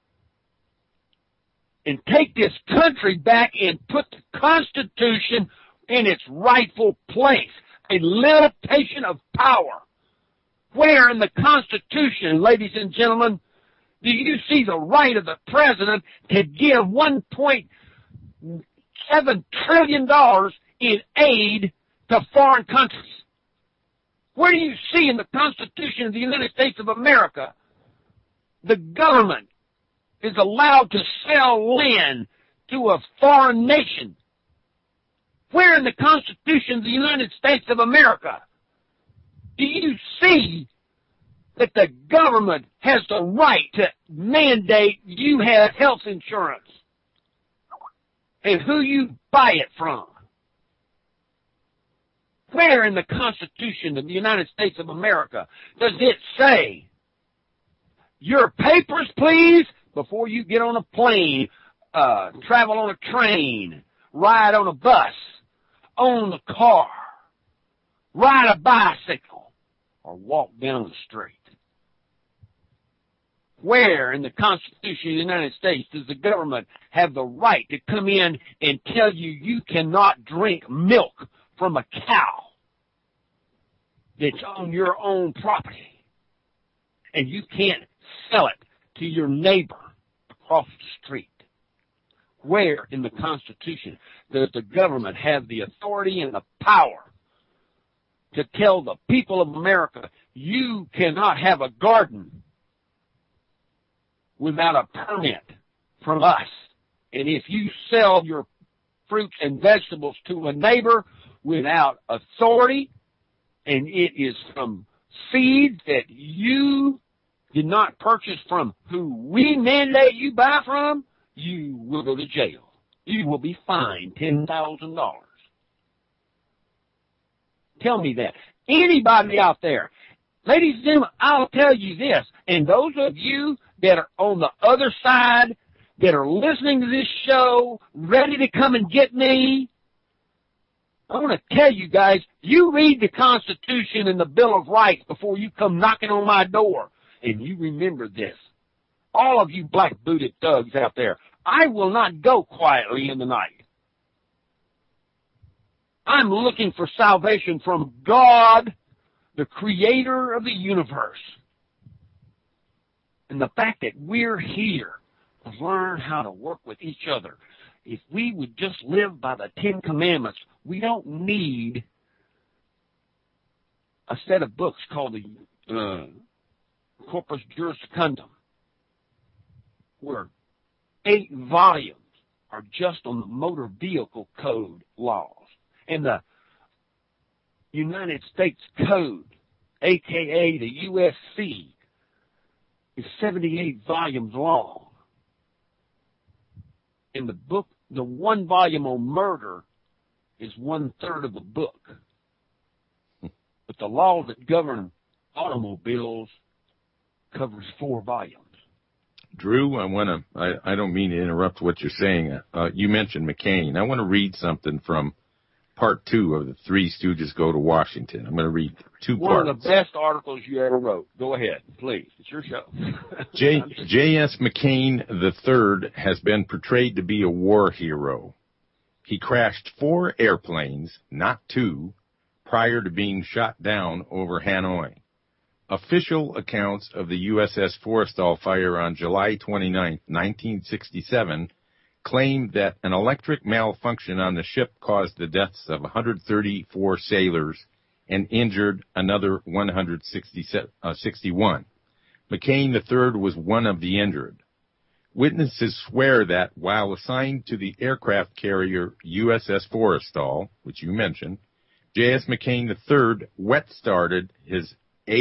and take this country back and put the Constitution in its rightful place, a limitation of power. Where in the Constitution, ladies and gentlemen, do you see the right of the president to give one point seven trillion dollars in aid to foreign countries? Where do you see in the Constitution of the United States of America the government is allowed to sell land to a foreign nation? Where in the Constitution of the United States of America do you see that the government has the right to mandate you have health insurance and who you buy it from? Where in the Constitution of the United States of America does it say, your papers, please, before you get on a plane, uh, travel on a train, ride on a bus, own a car, ride a bicycle, or walk down the street? Where in the Constitution of the United States does the government have the right to come in and tell you you cannot drink milk from a cow that's on your own property, and you can't sell it to your neighbor across the street? Where in the Constitution does the government have the authority and the power to tell the people of America, you cannot have a garden without a permit from us? And if you sell your fruits and vegetables to a neighbor without authority, and it is from seeds that you did not purchase from who we mandate you buy from, you will go to jail. You will be fined ten thousand dollars. Tell me that. Anybody out there, ladies and gentlemen, I'll tell you this, and those of you that are on the other side, that are listening to this show, ready to come and get me, I want to tell you guys, you read the Constitution and the Bill of Rights before you come knocking on my door. And you remember this. All of you black-booted thugs out there, I will not go quietly in the night. I'm looking for salvation from God, the creator of the universe. And the fact that we're here to learn how to work with each other. If we would just live by the Ten Commandments, we don't need a set of books called the uh, Corpus Juris Secundum, where eight volumes are just on the motor vehicle code laws. And the United States Code, a k a the U S C, is seventy-eight volumes long. And the book, the one volume on murder, is one-third of the book. But the law that govern automobiles covers four volumes. Drew, I want to, I, I don't mean to interrupt what you're saying. Uh, you mentioned McCain. I want to read something from part two of the Three Stooges Go to Washington. I'm going to read two One parts. One of the best articles you ever wrote. Go ahead, please. It's your show. J. J S. McCain the third has been portrayed to be a war hero. He crashed four airplanes, not two, prior to being shot down over Hanoi. Official accounts of the U S S Forrestal fire on July twenty-ninth, nineteen sixty-seven, claimed that an electric malfunction on the ship caused the deaths of one hundred thirty-four sailors and injured another one hundred sixty-one. McCain the third was one of the injured. Witnesses swear that while assigned to the aircraft carrier U S S Forrestal, which you mentioned, J S. McCain the third wet-started his A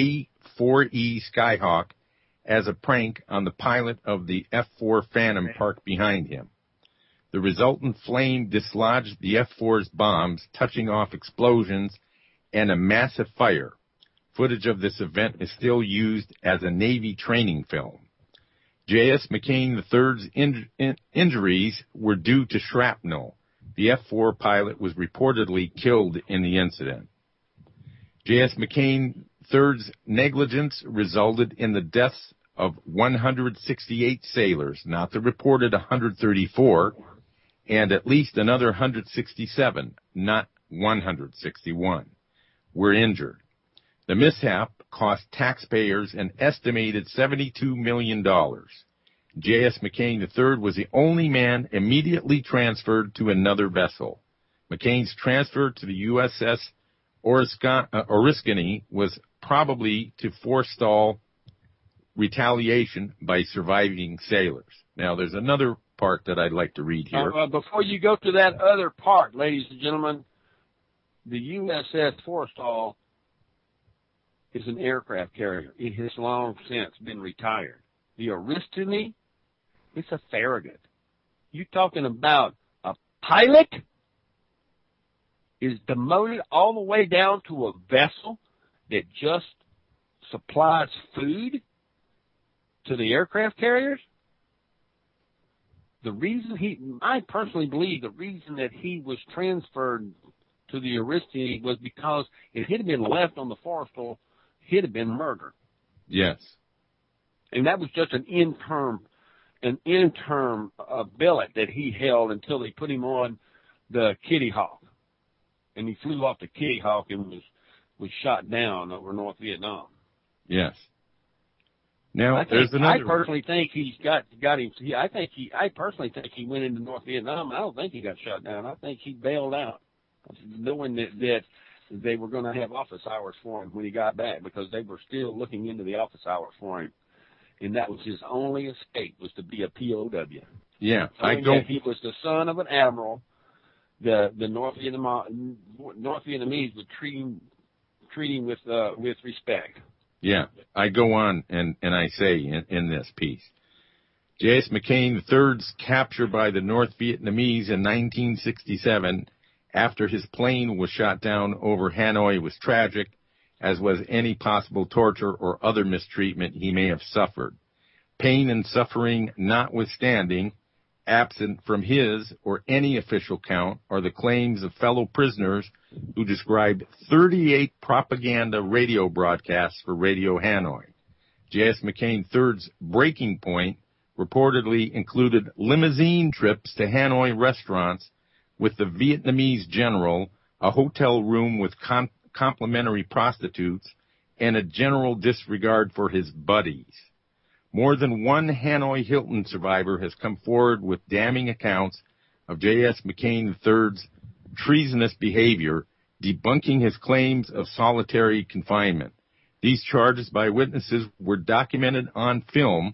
four E Skyhawk as a prank on the pilot of the F four Phantom parked behind him. The resultant flame dislodged the F four's bombs, touching off explosions and a massive fire. Footage of this event is still used as a Navy training film. J S McCain the third's in, in, injuries were due to shrapnel. The F four pilot was reportedly killed in the incident. J S McCain the third's negligence resulted in the deaths of one hundred sixty-eight sailors, not the reported one hundred thirty-four, and at least another one hundred sixty-seven, not one hundred sixty-one, were injured. The mishap cost taxpayers an estimated seventy-two million dollars. J S McCain the third was the only man immediately transferred to another vessel. McCain's transfer to the U S S Oriskany was probably to forestall retaliation by surviving sailors. Now, there's another part that I'd like to read here. Uh, uh, before you go to that other part, ladies and gentlemen, the U S S Forrestal is an aircraft carrier. It has long since been retired. The Oriskany, it's a Farragut. You talking about a pilot is demoted all the way down to a vessel that just supplies food to the aircraft carriers? The reason he, I personally believe the reason that he was transferred to the Oriskany was because if it had been left on the Forrestal, he'd have been murdered. Yes. And that was just an interim, an interim uh, billet that he held until they put him on the Kitty Hawk. And he flew off the Kitty Hawk and was, was shot down over North Vietnam. Yes. Now, I think, there's another. I personally think he's got, got him. He, I think he, I personally think he went into North Vietnam. I don't think he got shot down. I think he bailed out, knowing that, that they were going to have office hours for him when he got back, because they were still looking into the office hours for him. And that was his only escape, was to be a P O W. Yeah, I go. He was the son of an admiral. The the North Vietnam North Vietnamese would treat him treat him with uh, with respect. Yeah, I go on and, and I say in, in this piece, J S McCain the third's capture by the North Vietnamese in nineteen sixty-seven after his plane was shot down over Hanoi was tragic, as was any possible torture or other mistreatment he may have suffered. Pain and suffering notwithstanding, absent from his or any official count are the claims of fellow prisoners who described thirty-eight propaganda radio broadcasts for Radio Hanoi. J S McCain the third's breaking point reportedly included limousine trips to Hanoi restaurants with the Vietnamese general, a hotel room with com- complimentary prostitutes, and a general disregard for his buddies. More than one Hanoi Hilton survivor has come forward with damning accounts of J S McCain the third's treasonous behavior, debunking his claims of solitary confinement. These charges by witnesses were documented on film,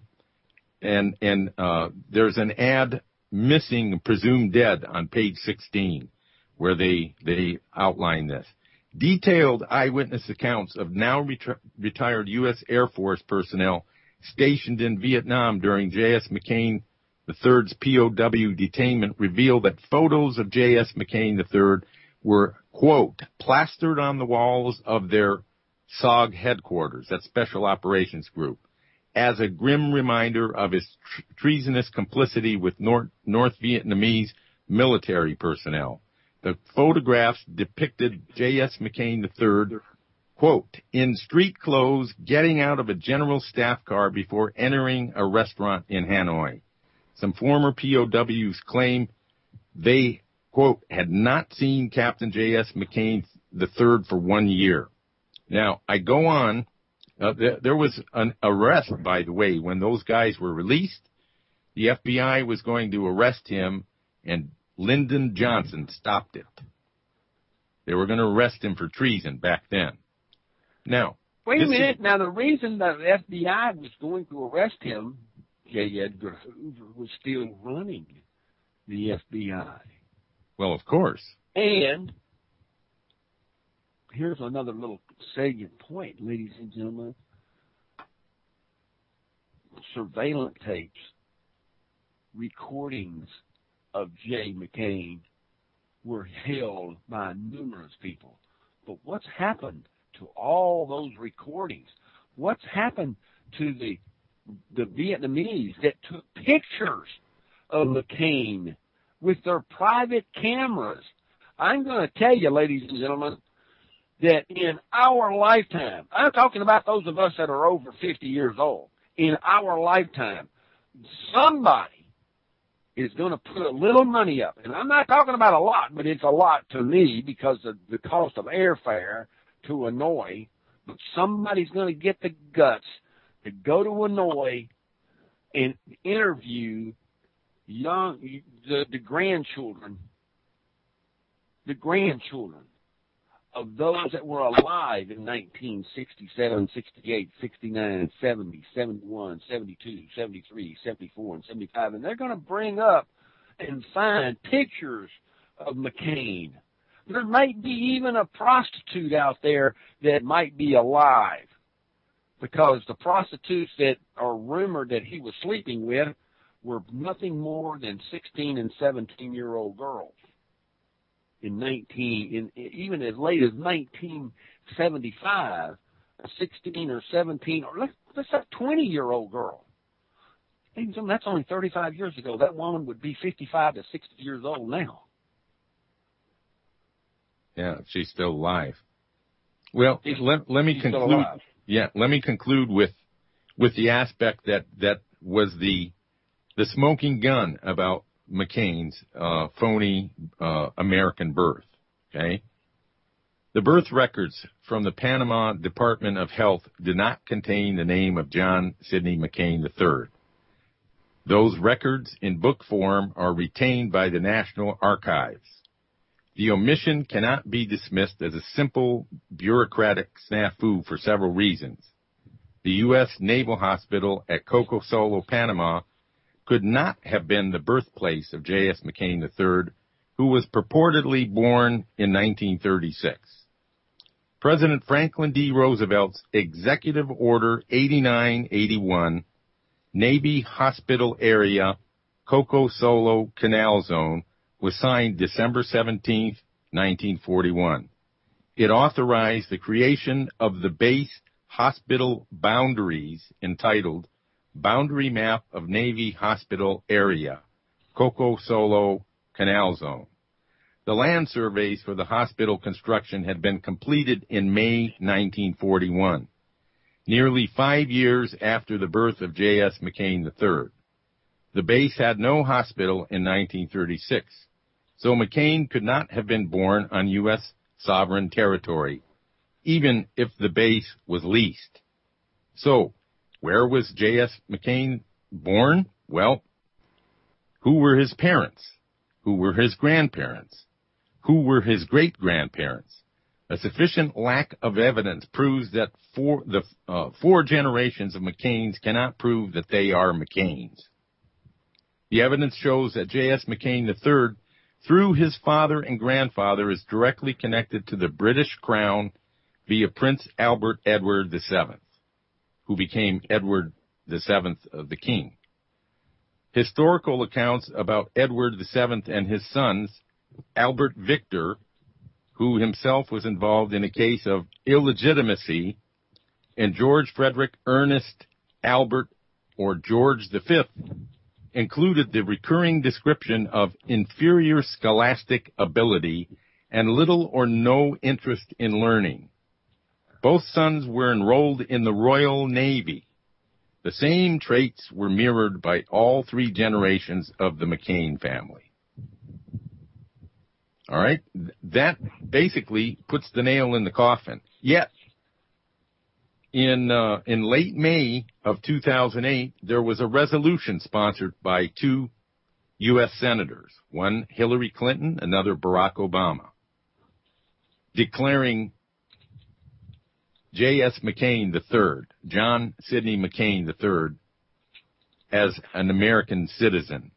and, and uh, there's an ad, Missing Presumed Dead, on page sixteen, where they, they outline this. Detailed eyewitness accounts of now reti- retired U S Air Force personnel stationed in Vietnam during J S McCain the third's P O W detainment reveal that photos of J S McCain the third were, quote, plastered on the walls of their S O G headquarters, that Special Operations Group, as a grim reminder of his tre- treasonous complicity with North, North Vietnamese military personnel. The photographs depicted J S McCain the third, quote, in street clothes, getting out of a general staff car before entering a restaurant in Hanoi. Some former P O Ws claim they, quote, had not seen Captain J S McCain the third for one year. Now, I go on. Uh, there, there was an arrest, by the way, when those guys were released. The F B I was going to arrest him, and Lyndon Johnson stopped it. They were going to arrest him for treason back then. Now, wait a minute. Is, now, the reason that the F B I was going to arrest him, J. Edgar Hoover was still running the F B I. Well, of course. And here's another little salient point, ladies and gentlemen. surveillance tapes, recordings of Jay McCain were held by numerous people. But what's happened to all those recordings? What's happened to the the Vietnamese that took pictures of McCain with their private cameras? I'm going to tell you, ladies and gentlemen, that in our lifetime, I'm talking about those of us that are over fifty years old, in our lifetime, somebody is going to put a little money up. And I'm not talking about a lot, but it's a lot to me because of the cost of airfare to Hanoi. But somebody's going to get the guts to go to Hanoi and interview young, the, the grandchildren, the grandchildren of those that were alive in nineteen sixty-seven, sixty-eight, sixty-nine, seventy, seventy-one, seventy-two, seventy-three, seventy-four, and seventy-five. And they're going to bring up and find pictures of McCain. There might be even a prostitute out there that might be alive, because the prostitutes that are rumored that he was sleeping with were nothing more than sixteen and seventeen-year-old girls. In nineteen, in, even as late as nineteen seventy-five, a sixteen or seventeen, or let's, let's say twenty-year-old girl. That's only thirty-five years ago. That woman would be fifty-five to sixty years old now. Yeah, if she's still alive. Well, let, let me conclude. Yeah, let me conclude with with the aspect that that was the the smoking gun about McCain's uh, phony uh, American birth. Okay, the birth records from the Panama Department of Health do not contain the name of John Sidney McCain the third. Those records in book form are retained by the National Archives. The omission cannot be dismissed as a simple bureaucratic snafu for several reasons. The U S Naval Hospital at Coco Solo, Panama, could not have been the birthplace of J S McCain the third, who was purportedly born in nineteen thirty-six. President Franklin D. Roosevelt's Executive Order eighty-nine eighty-one, Navy Hospital Area, Coco Solo Canal Zone, was signed December seventeenth, nineteen forty-one. It authorized the creation of the base hospital boundaries entitled Boundary Map of Navy Hospital Area, Coco Solo Canal Zone. The land surveys for the hospital construction had been completed in May nineteen forty-one, nearly five years after the birth of J S McCain the third. The base had no hospital in nineteen thirty-six. So McCain could not have been born on U S sovereign territory, even if the base was leased. So, where was J S McCain born? Well, who were his parents? Who were his grandparents? Who were his great-grandparents? A sufficient lack of evidence proves that four, the uh, four generations of McCains cannot prove that they are McCains. The evidence shows that J S McCain the third, through his father and grandfather, is directly connected to the British crown via Prince Albert Edward the seventh, who became Edward the seventh of the king. Historical accounts about Edward the seventh and his sons, Albert Victor, who himself was involved in a case of illegitimacy, and George Frederick Ernest Albert, or George the fifth, included the recurring description of inferior scholastic ability and little or no interest in learning. Both sons were enrolled in the Royal Navy. The same traits were mirrored by all three generations of the McCain family. All right? That basically puts the nail in the coffin. Yet, In uh, in late May of two thousand eight, there was a resolution sponsored by two U S senators, one Hillary Clinton, another Barack Obama, declaring J S McCain the third, John Sidney McCain the third, as an American citizen.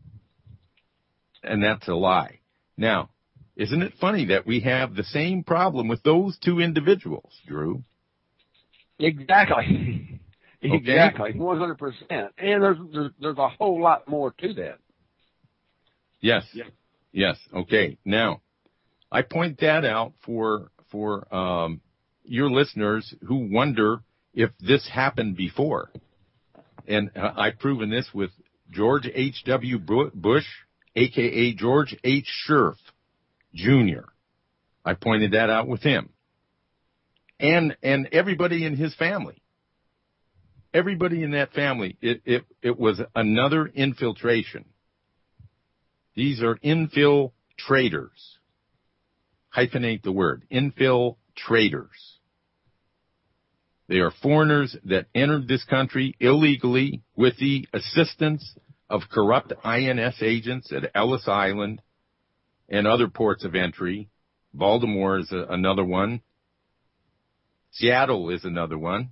And that's a lie. Now, isn't it funny that we have the same problem with those two individuals, Drew? Exactly. Exactly, one hundred percent. And there's, there's there's a whole lot more to that. Yes. Yeah. Yes. Okay. Now, I point that out for for um, your listeners who wonder if this happened before. And uh, I've proven this with George H W. Bush, a k a. George H. Scherf, Junior I pointed that out with him. And and everybody in his family. Everybody in that family, it, it, it was another infiltration. These are infiltrators. Hyphenate the word. Infiltrators. They are foreigners that entered this country illegally with the assistance of corrupt I N S agents at Ellis Island and other ports of entry. Baltimore is a, another one. Seattle is another one.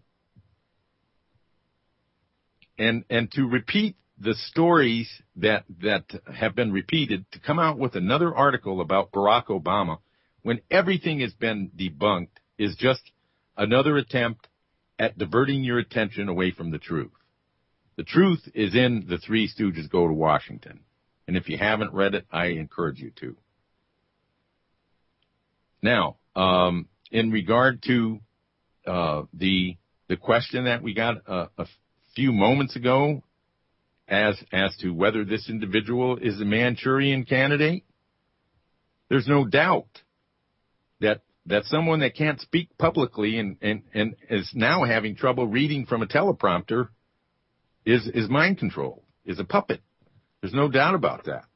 And and to repeat the stories that that have been repeated, to come out with another article about Barack Obama when everything has been debunked is just another attempt at diverting your attention away from the truth. The truth is in The Three Stooges Go to Washington. And if you haven't read it, I encourage you to. Now, um, in regard to uh, the the question that we got uh, a few moments ago as as to whether this individual is a Manchurian candidate, there's no doubt that that someone that can't speak publicly and, and, and is now having trouble reading from a teleprompter is is mind controlled, is a puppet. There's no doubt about that.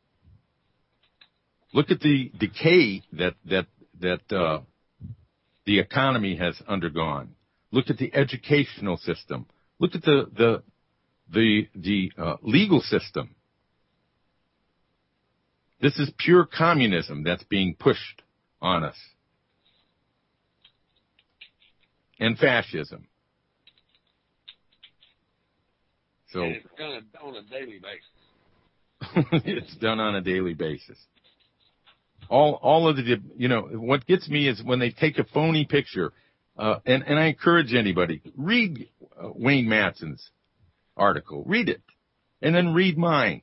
Look at the decay that that that uh, the economy has undergone. Look at the educational system. Look at the the the the uh, legal system. This is pure communism that's being pushed on us, and fascism. So and it's done on a daily basis. It's done on a daily basis. All all of the you know what gets me is when they take a phony picture. Uh, and, and I encourage anybody, read uh, Wayne Matson's article. Read it. And then read mine.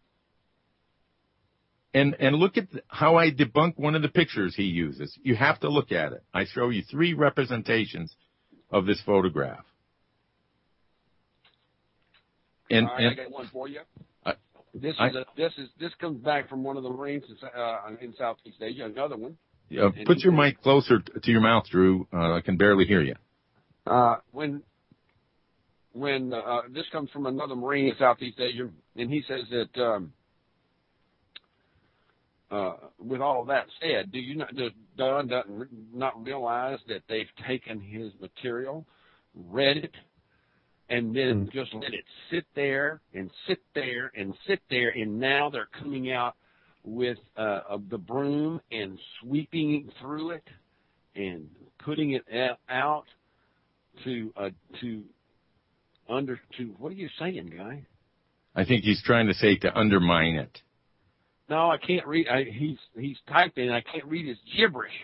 And and look at how I debunk one of the pictures he uses. You have to look at it. I show you three representations of this photograph. And, All right, and I got one for you. I, this, is I, a, this, is, this comes back from one of the Marines in, uh, in Southeast Asia, another one. Uh, put your mic closer to your mouth, Drew. Uh, I can barely hear you. Uh, when when uh, this comes from another Marine in Southeast Asia, and he says that um, uh, with all of that said, do you not does Don not realize that they've taken his material, read it, and then just let it sit there and sit there and sit there, and now they're coming out with uh, the broom and sweeping through it and putting it out to uh, to under to what are you saying, guy? I think he's trying to say to undermine it. No, I can't read. I, he's he's typing. I can't read his gibberish.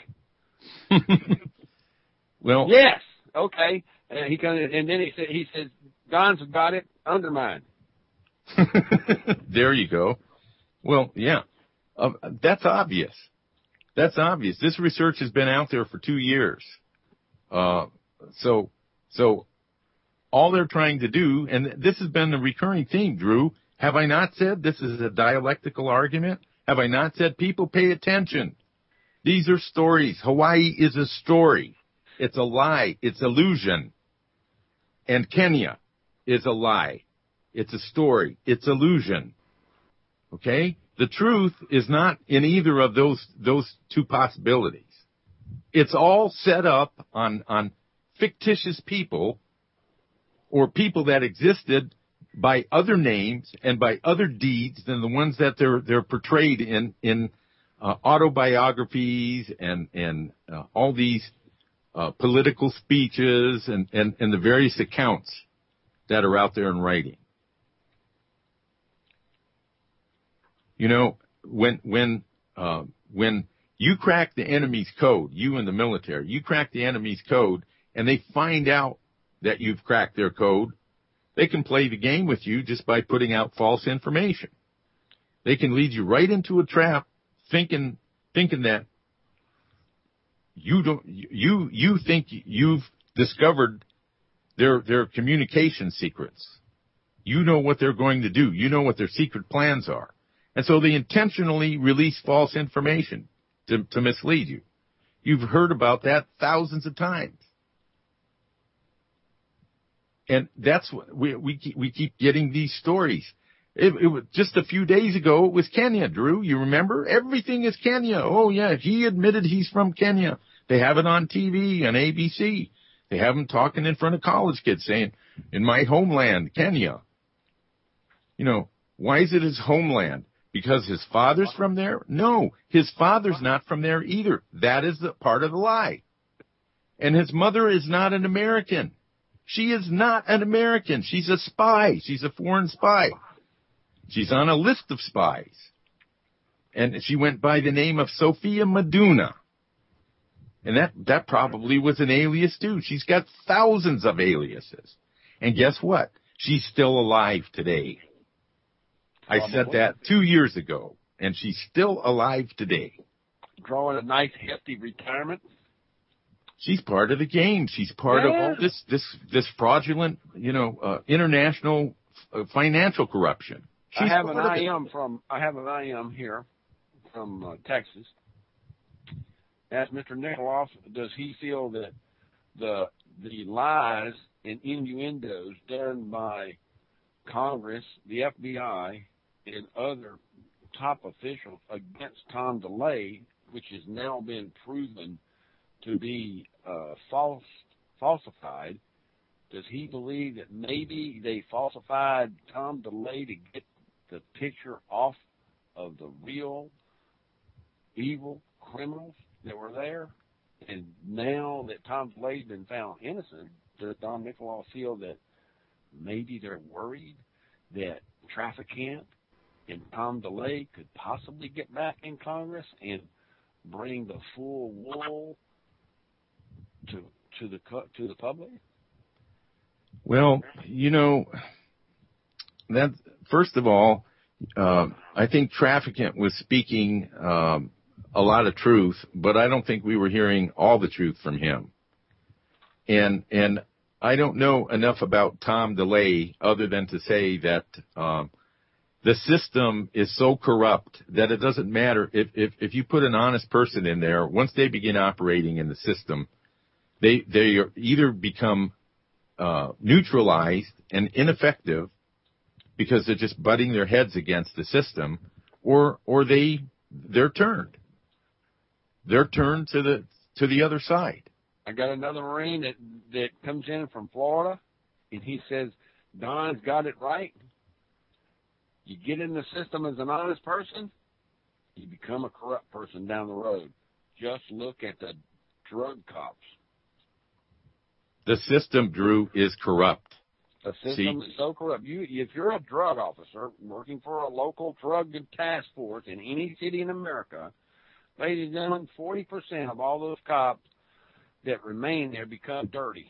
Well, yes, okay. And he kind of, and then he said he says Don's got it. Undermine. There you go. Well, yeah. Uh, that's obvious. That's obvious. This research has been out there for two years. Uh, so, so all they're trying to do, and this has been a recurring theme, Drew. Have I not said this is a dialectical argument? Have I not said people pay attention? These are stories. Hawaii is a story. It's a lie. It's illusion. And Kenya is a lie. It's a story. It's illusion. Okay? The truth is not in either of those those two possibilities. It's all set up on, on fictitious people or people that existed by other names and by other deeds than the ones that they're they're portrayed in in uh, autobiographies and and uh, all these uh, political speeches and, and, and the various accounts that are out there in writing. You know, when when uh, when you crack the enemy's code, you in the military, you crack the enemy's code, and they find out that you've cracked their code. They can play the game with you just by putting out false information. They can lead you right into a trap thinking thinking that you don't you you think you've discovered their their communication secrets. You know what they're going to do. You know what their secret plans are. And so they intentionally release false information to, to mislead you. You've heard about that thousands of times. And that's what we we keep, we keep getting these stories. It, it was just a few days ago, it was Kenya, Drew. You remember? Everything is Kenya. Oh, yeah, he admitted he's from Kenya. They have it on T V, on A B C. They have him talking in front of college kids saying, in my homeland, Kenya. You know, why is it his homeland? Because his father's from there? No, his father's not from there either. That is the part of the lie. And his mother is not an American. She is not an American. She's a spy. She's a foreign spy. She's on a list of spies. And she went by the name of Sophia Maduna. And that, that probably was an alias too. She's got thousands of aliases. And guess what? She's still alive today. I said that two years ago, and she's still alive today. Drawing a nice, hefty retirement. She's part of the game. She's part yeah. of all this, this, this fraudulent, you know, uh, international uh, financial corruption. She's I have an I M from, I have an I M here from uh, Texas. Asked Mister Nikoloff, does he feel that the the lies and innuendos done by Congress, the F B I, and other top officials against Tom DeLay, which has now been proven to be uh, false, falsified, does he believe that maybe they falsified Tom DeLay to get the picture off of the real evil criminals that were there? And now that Tom DeLay's been found innocent, does Don Nikoloff feel that maybe they're worried that Traficant and Tom DeLay could possibly get back in Congress and bring the full wool to to the to the public? Well, you know, that first of all, uh, I think Traficant was speaking um, a lot of truth, but I don't think we were hearing all the truth from him. And and I don't know enough about Tom DeLay other than to say that um, the system is so corrupt that it doesn't matter if, if, if you put an honest person in there. Once they begin operating in the system, they they either become uh, neutralized and ineffective because they're just butting their heads against the system, or or they they're turned. They're turned to the to the other side. I got another Marine that that comes in from Florida, and he says Don's got it right. You get in the system as an honest person, you become a corrupt person down the road. Just look at the drug cops. The system, Drew, is corrupt. The system See? is so corrupt. You, if you're a drug officer working for a local drug task force in any city in America, ladies and gentlemen, forty percent of all those cops that remain there become dirty.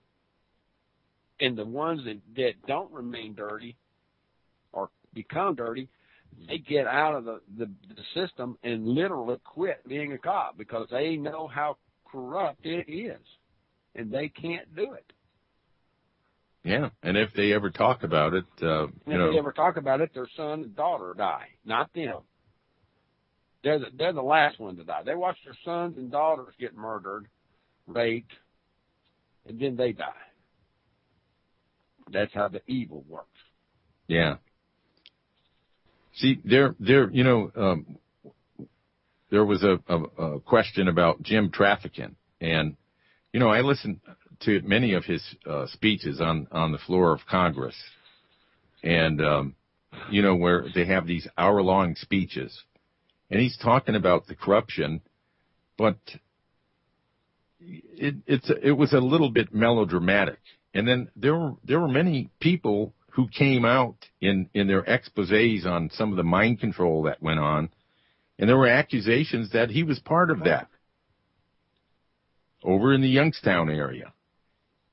And the ones that, that don't remain dirty or become dirty, they get out of the, the, the system and literally quit being a cop because they know how corrupt it is. And they can't do it. Yeah, and if they ever talk about it, uh, you if know. If they ever talk about it, their son and daughter die, not them. They're the, they're the last one to die. They watch their sons and daughters get murdered, raped, and then they die. That's how the evil works. Yeah. See, there, there, you know, um, there was a, a, a question about Jim Traficant, and you know, I listened to many of his uh, speeches on, on the floor of Congress, and um, you know, where they have these hour-long speeches, and he's talking about the corruption, but it, it's it was a little bit melodramatic. And then there were there were many people who came out in, in their exposés on some of the mind control that went on, and there were accusations that he was part of that over in the Youngstown area.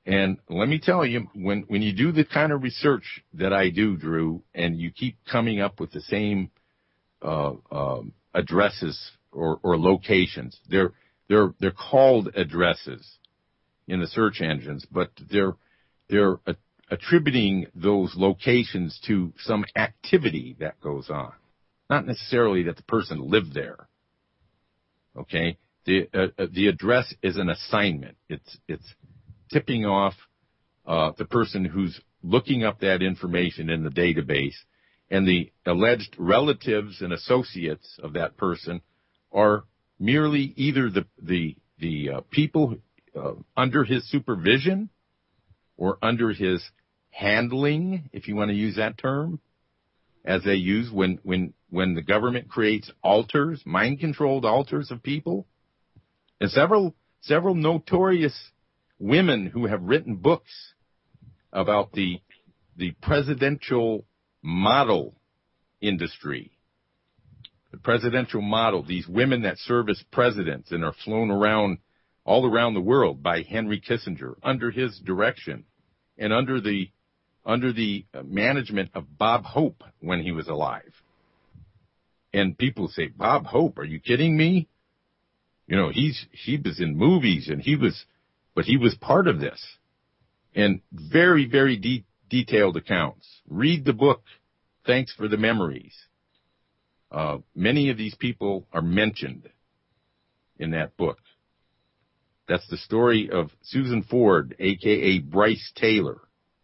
And let me tell you, when, when you do the kind of research that I do, Drew, and you keep coming up with the same uh, um, addresses or, or locations, they're they're they're called addresses in the search engines, but they're they're a, attributing those locations to some activity that goes on, not necessarily that the person lived there. Okay, the uh, the address is an assignment. It's it's tipping off uh, the person who's looking up that information in the database, and the alleged relatives and associates of that person are merely either the the the uh, people uh, under his supervision or under his handling, if you want to use that term, as they use when when when the government creates alters, mind-controlled alters of people. And several several notorious women who have written books about the the presidential model industry, the presidential model, these women that serve as presidents and are flown around all around the world by Henry Kissinger under his direction and under the under the management of Bob Hope when he was alive. And people say, Bob Hope, are you kidding me? You know, he's he was in movies and he was But he was part of this. And very, very de- detailed accounts. Read the book, Thanks for the Memories. Uh, many of these people are mentioned in that book. That's the story of Susan Ford, a k a. Bryce Taylor.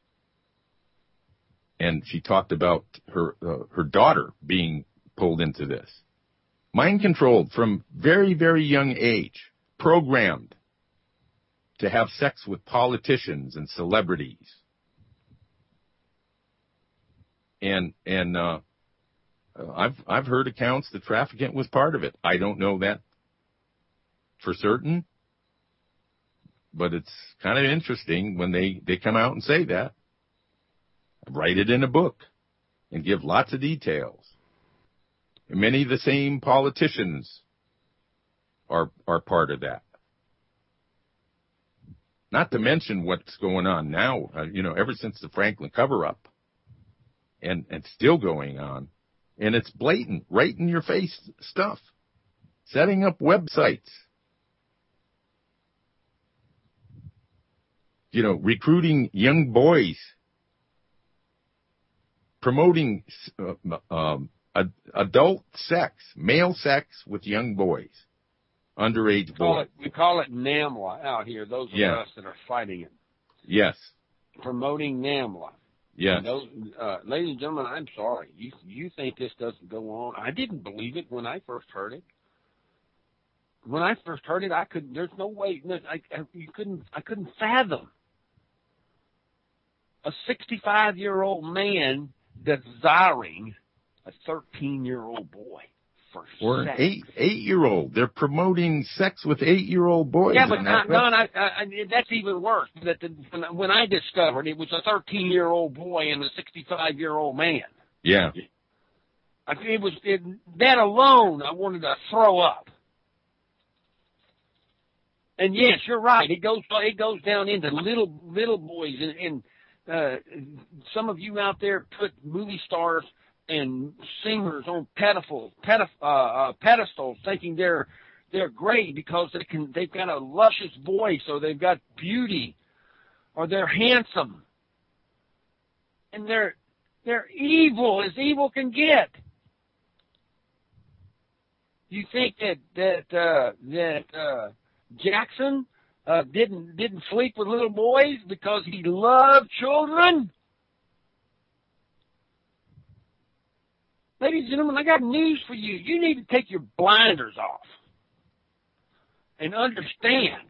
And she talked about her uh, her daughter being pulled into this. Mind-controlled from very, very young age. Programmed to have sex with politicians and celebrities. And and uh, I've I've heard accounts that trafficking was part of it. I don't know that for certain, but it's kind of interesting when they, they come out and say that. Write it in a book and give lots of details. And many of the same politicians are are part of that. Not to mention what's going on now, uh, you know, ever since the Franklin cover-up, and, and still going on. And it's blatant, right in your face stuff. Setting up websites. You know, recruiting young boys. Promoting uh, um, ad- adult sex, male sex with young boys. Underage we call boys. It, we call it NAMLA out here, those of yeah. us that are fighting it. Yes. Promoting NAMLA. Yes. Those, uh, ladies and gentlemen, I'm sorry. You you think this doesn't go on? I didn't believe it when I first heard it. When I first heard it, I could. There's no way. I, I you couldn't. I couldn't fathom a sixty-five-year-old man desiring a thirteen-year-old boy for or sex. an eight eight-year-old. They're promoting sex with eight-year-old boys. Yeah, but not, no, I, I, that's even worse. That the, when I discovered it was a thirteen-year-old boy and a sixty-five-year-old man. Yeah. I, it was it, that alone. I wanted to throw up. And yes, you're right. It goes it goes down into little little boys, and, and uh, some of you out there put movie stars and singers on pedestal, pedif, uh, uh, pedestals, thinking they're they're great because they can they've got a luscious voice, or they've got beauty, or they're handsome, and they're they're evil as evil can get. You think that that uh, that uh, Jackson uh, didn't didn't sleep with little boys because he loved children? Ladies and gentlemen, I got news for you. You need to take your blinders off and understand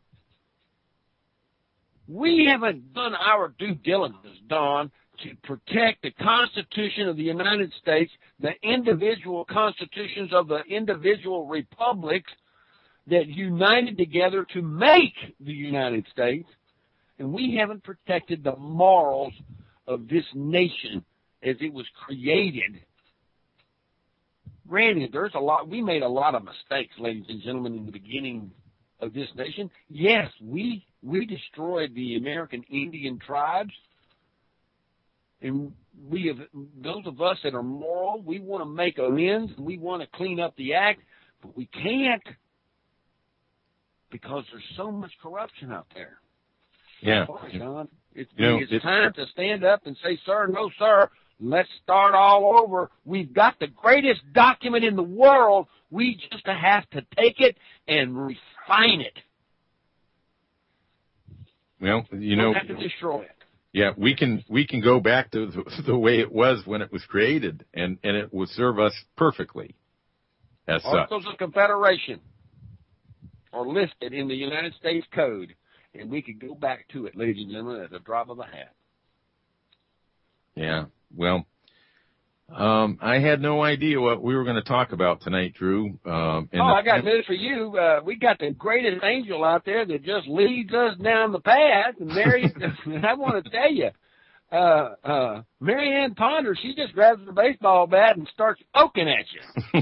we haven't done our due diligence, Don, to protect the Constitution of the United States, the individual constitutions of the individual republics that united together to make the United States, and we haven't protected the morals of this nation as it was created. Granted, there's a lot, we made a lot of mistakes, ladies and gentlemen, in the beginning of this nation. Yes, we we destroyed the American Indian tribes. And we have, those of us that are moral, we want to make amends, and we want to clean up the act, but we can't because there's so much corruption out there. Yeah. Sorry, John. It's, you know, it's, it's time to stand up and say, sir, no, sir, let's start all over. We've got the greatest document in the world. We just have to take it and refine it. Well, you we know, have to destroy it. Yeah, we can we can go back to the, the way it was when it was created, and, and it will serve us perfectly as such. Articles of Confederation are listed in the United States Code, and we could go back to it, ladies and gentlemen, at the drop of a hat. Yeah, well, um, I had no idea what we were going to talk about tonight, Drew. Um, oh, I got news for you. Uh, we got the greatest angel out there that just leads us down the path. And Mary, I want to tell you, uh, uh, Mary Ann Ponder, she just grabs the baseball bat and starts poking at you.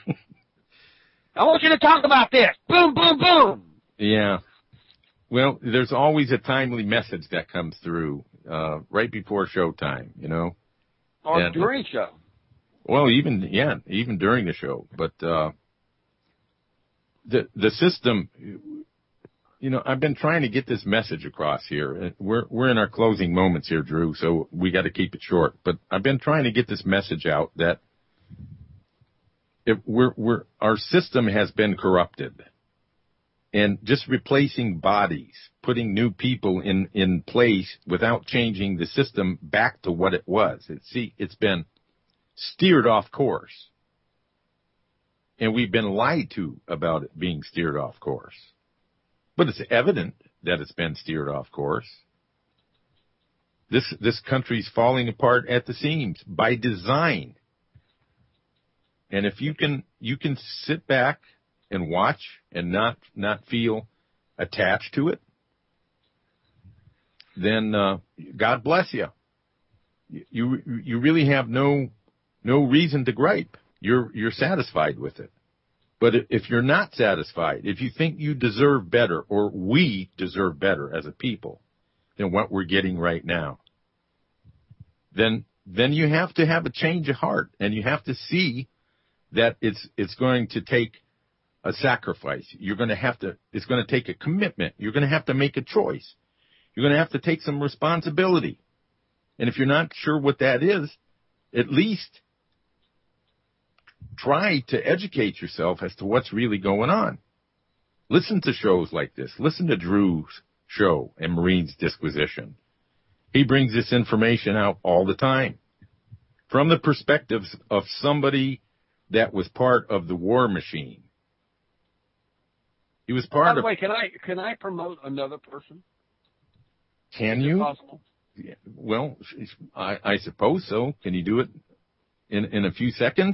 I want you to talk about this. Boom, boom, boom. Yeah. Well, there's always a timely message that comes through uh, right before showtime, you know. Or and, during show. Well, even, yeah, even during the show. But uh, the the system, you know, I've been trying to get this message across here. We're we're in our closing moments here, Drew, so we got to keep it short. But I've been trying to get this message out that if we're we're our system has been corrupted. And just replacing bodies, putting new people in, in place without changing the system back to what it was. It, see, it's been steered off course. And we've been lied to about it being steered off course. But it's evident that it's been steered off course. This, this country's falling apart at the seams by design. And if you can, you can sit back and watch and not not feel attached to it, then uh, God bless you. You you really have no no reason to gripe. You're you're satisfied with it. But if you're not satisfied, if you think you deserve better, or we deserve better as a people than what we're getting right now, then then you have to have a change of heart, and you have to see that it's it's going to take a sacrifice. You're going to have to, it's going to take a commitment. You're going to have to make a choice. You're going to have to take some responsibility. And if you're not sure what that is, at least try to educate yourself as to what's really going on. Listen to shows like this. Listen to Drew's show and Marine's Disquisition. He brings this information out all the time from the perspectives of somebody that was part of the war machine. He was part By the of. way, can I can I promote another person? Can Is you? it possible? Yeah, well, I, I suppose so. Can you do it in in a few seconds?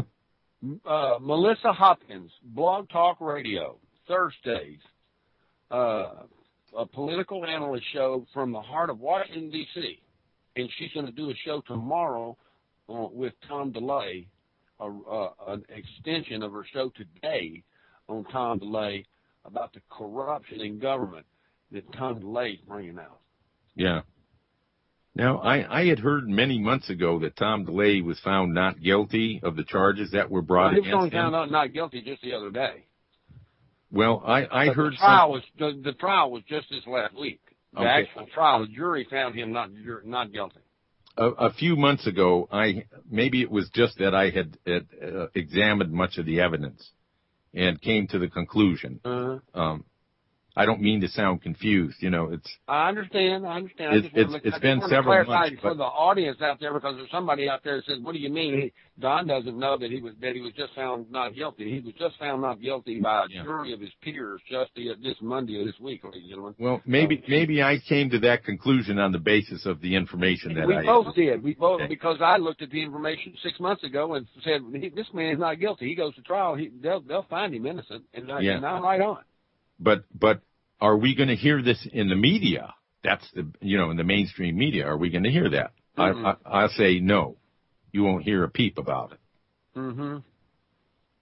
uh, Melissa Hopkins, Blog Talk Radio, Thursdays, uh, a political analyst show from the heart of Washington D C, and she's going to do a show tomorrow uh, with Tom DeLay, a, uh, an extension of her show today on Tom DeLay, about the corruption in government that Tom DeLay is bringing out. Yeah. Now, I, I had heard many months ago that Tom DeLay was found not guilty of the charges that were brought well, against him. He was only found out not guilty just the other day. Well, I, I but heard the trial some... was the, the trial was just this last week. The okay. actual trial, the jury found him not not guilty. A, a few months ago, I maybe it was just that I had, had uh, examined much of the evidence and came to the conclusion. Uh-huh. Um, I don't mean to sound confused. You know, it's. I understand. I understand. It's, I just it's, look, it's I been just several clarify months. for But, the audience out there, because there's somebody out there that says, "What do you mean?" He, Don doesn't know that he was that he was just found not guilty. He was just found not guilty by a yeah. jury of his peers just the, this Monday of this week, ladies and gentlemen. well, maybe so, maybe I came to that conclusion on the basis of the information that we I. We both did. We both okay. because I looked at the information six months ago and said, "This man is not guilty. He goes to trial. He, they'll they'll find him innocent," and, I, yeah. and I'm right on. But but. Are we going to hear this in the media? That's the, you know, in the mainstream media. Are we going to hear that? Mm-hmm. I, I, I'll say no. You won't hear a peep about it. Mm-hmm.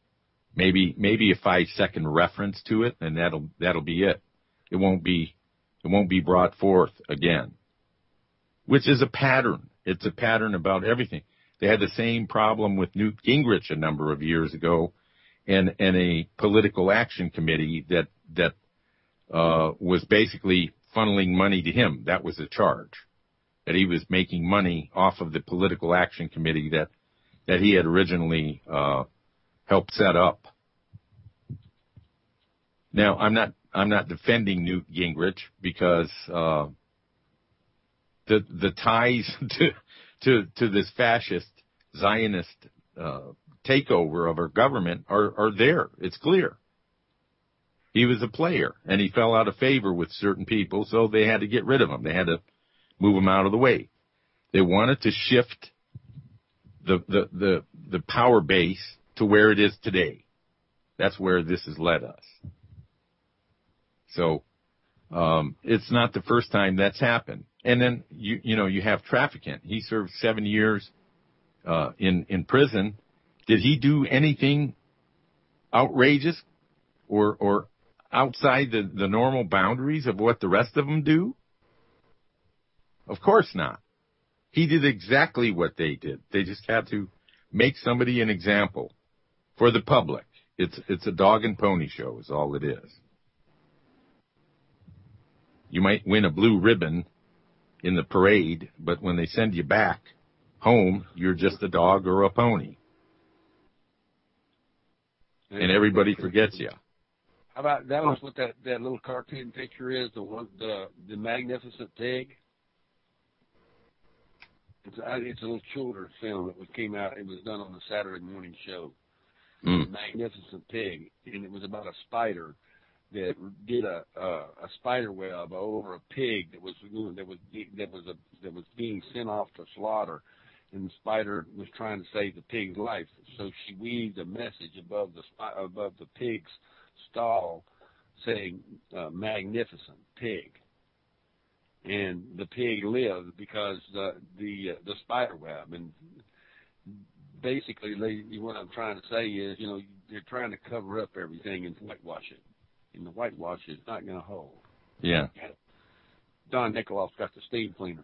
Maybe, maybe a five second reference to it, and that'll, that'll be it. It won't be It won't be brought forth again, which is a pattern. It's a pattern about everything. They had the same problem with Newt Gingrich a number of years ago, and, and a political action committee that, that, uh, was basically funneling money to him. That was the charge, that he was making money off of the political action committee that, that he had originally, uh, helped set up. Now, I'm not, I'm not defending Newt Gingrich because, uh, the, the ties to, to, to this fascist Zionist, uh, takeover of our government are, are there. It's clear. He was a player and he fell out of favor with certain people, so they had to get rid of him. They had to move him out of the way. They wanted to shift the, the, the, the power base to where it is today. That's where this has led us. So, um, it's not the first time that's happened. And then, you, you know, you have Traficant. He served seven years, uh, in, in prison. Did he do anything outrageous or, or outside the, the normal boundaries of what the rest of them do? Of course not. He did exactly what they did. They just had to make somebody an example for the public. It's, it's a dog and pony show is all it is. You might win a blue ribbon in the parade, but when they send you back home, you're just a dog or a pony. And everybody forgets you. How about that was what that, that little cartoon picture is, the one, the, the Magnificent Pig? It's a, it's a little children's film that was, came out, it was done on the Saturday morning show. Mm. The Magnificent Pig, and it was about a spider that did a, a a spider web over a pig that was that was that was a that was being sent off to slaughter, and the spider was trying to save the pig's life. So she weaved a message above the above the pig's stall, saying uh, "Magnificent Pig," and the pig lived because the the uh, the spider web. And basically, they, what I'm trying to say is, you know, they're trying to cover up everything and whitewash it. And the whitewash is not going to hold. Yeah. Don Nikoloff's got the steam cleaner.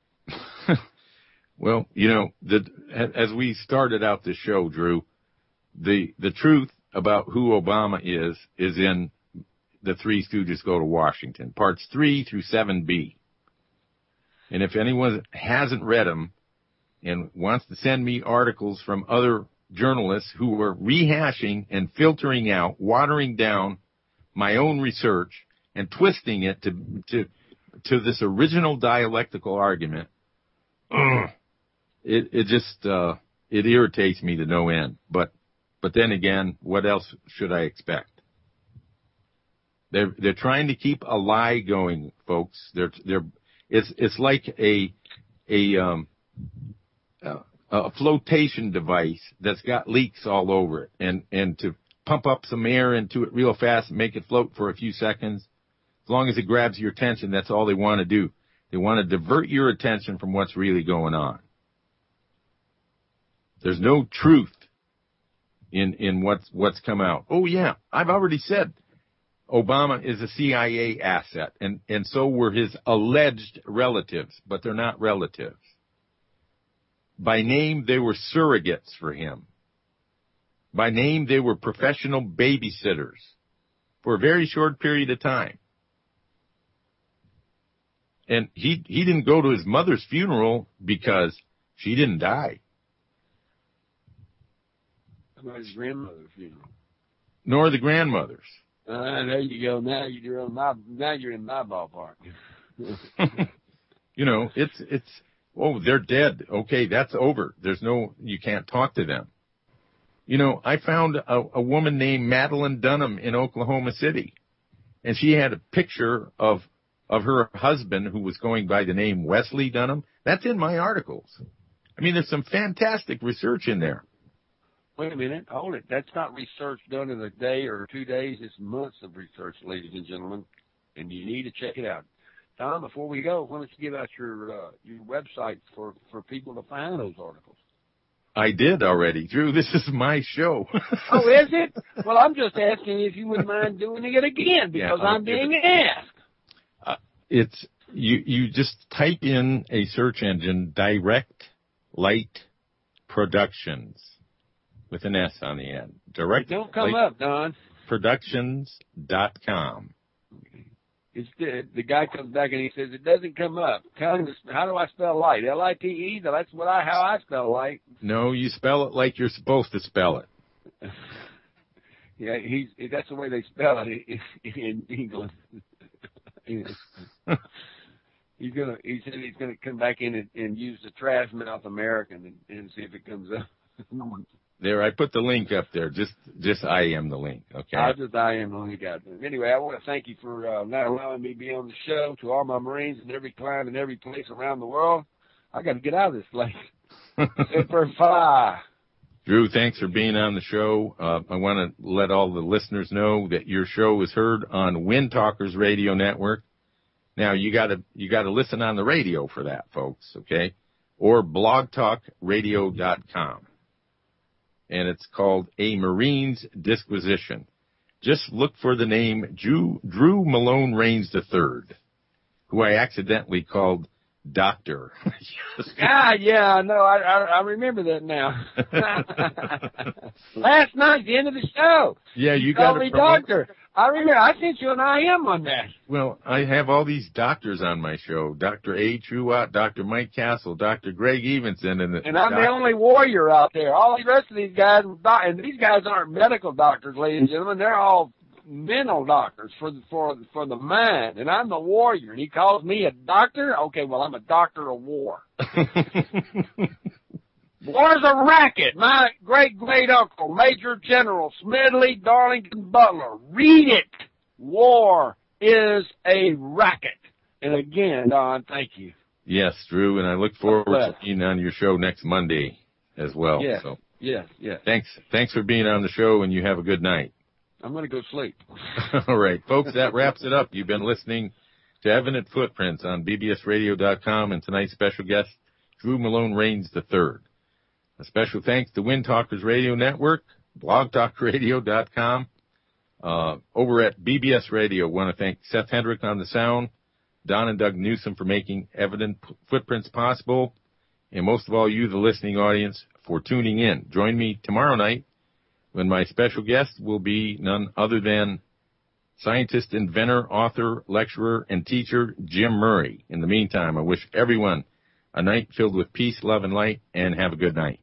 Well, you know, the, as we started out the show, Drew, the the truth about who Obama is is in the Three Stooges Go to Washington, parts three through seven B. And if anyone hasn't read them and wants to send me articles from other journalists who are rehashing and filtering out, watering down my own research and twisting it to to to this original dialectical argument, ugh, it it just uh, it irritates me to no end. But but then again, what else should I expect? They're they're trying to keep a lie going, folks. They're they're it's it's like a a um a, a flotation device that's got leaks all over it, and and to pump up some air into it real fast and make it float for a few seconds. As long as it grabs your attention, that's all they want to do. They want to divert your attention from what's really going on. There's no truth in, in what's, what's come out. Oh yeah, I've already said Obama is a C I A asset, and, and so were his alleged relatives, but they're not relatives. By name, they were surrogates for him. By name, they were professional babysitters for a very short period of time. And he, he didn't go to his mother's funeral because she didn't die. How about his grandmother's funeral? Nor the grandmother's. Uh, there you go. Now you're in my, now you're in my ballpark. You know, it's, it's, oh, they're dead. Okay, that's over. There's no, you can't talk to them. You know, I found a, a woman named Madeline Dunham in Oklahoma City, and she had a picture of of her husband who was going by the name Wesley Dunham. That's in my articles. I mean, there's some fantastic research in there. Wait a minute, hold it. That's not research done in a day or two days. It's months of research, ladies and gentlemen, and you need to check it out. Tom, before we go, why don't you give out your uh, your website for, for people to find those articles? I did already, Drew. This is my show. Oh, is it? Well, I'm just asking if you wouldn't mind doing it again because yeah, I'm being it. asked. Uh, it's you. You just type in a search engine, Direct Light Productions, with an S on the end. Direct. It don't come Light up, Don. Productions dot com. It's the, the guy comes back and he says it doesn't come up. Tell him, how do I spell light? L I T E. That's what I how I spell light. No, you spell it like you're supposed to spell it. Yeah, he's that's the way they spell it in, in England. He's gonna. He said he's gonna come back in and, and use the trash mouth American and, and see if it comes up. There, I put the link up there. Just, just I am the link. Okay. I just I am the link out there. Anyway, I want to thank you for uh, not allowing me to be on the show. To all my Marines in every clime and every place around the world, I got to get out of this place. Super fly. Drew, thanks for being on the show. Uh, I want to let all the listeners know that your show is heard on Wind Talkers Radio Network. Now you got to you got to listen on the radio for that, folks. Okay, or blog talk radio dot com. And it's called A Marine's Disquisition. Just look for the name Drew, Drew Malone Rains the Third, who I accidentally called Doctor. Ah, yeah, I know. I, I, I remember that now. Last night, the end of the show. Yeah, you, you called got me Doctor. I remember. I sent you an I M on that. Well, I have all these doctors on my show: Doctor A. Truott, Doctor Mike Castle, Doctor Greg Evenson, and the and I'm doc- the only warrior out there. All the rest of these guys, and these guys aren't medical doctors, ladies and gentlemen. They're all mental doctors for the for for the mind, and I'm the warrior. And he calls me a doctor. Okay, well, I'm a doctor of war. War's a racket. My great-great-uncle, Major General Smedley Darlington Butler. Read it. War is a racket. And again, Don, thank you. Yes, Drew, and I look forward to being on your show next Monday as well. Yes, so. yes, yes. Thanks, thanks for being on the show, and you have a good night. I'm going to go sleep. All right, folks, that wraps it up. You've been listening to Evident Footprints on B B S radio dot com, and tonight's special guest, Drew Malone Rains the Third. A special thanks to Wind Talkers Radio Network, blog talk radio dot com. Uh, over at B B S Radio, want to thank Seth Hendrick on the sound, Don and Doug Newsom for making Evident Footprints possible, and most of all, you, the listening audience, for tuning in. Join me tomorrow night when my special guest will be none other than scientist, inventor, author, lecturer, and teacher Jim Murray. In the meantime, I wish everyone a night filled with peace, love, and light, and have a good night.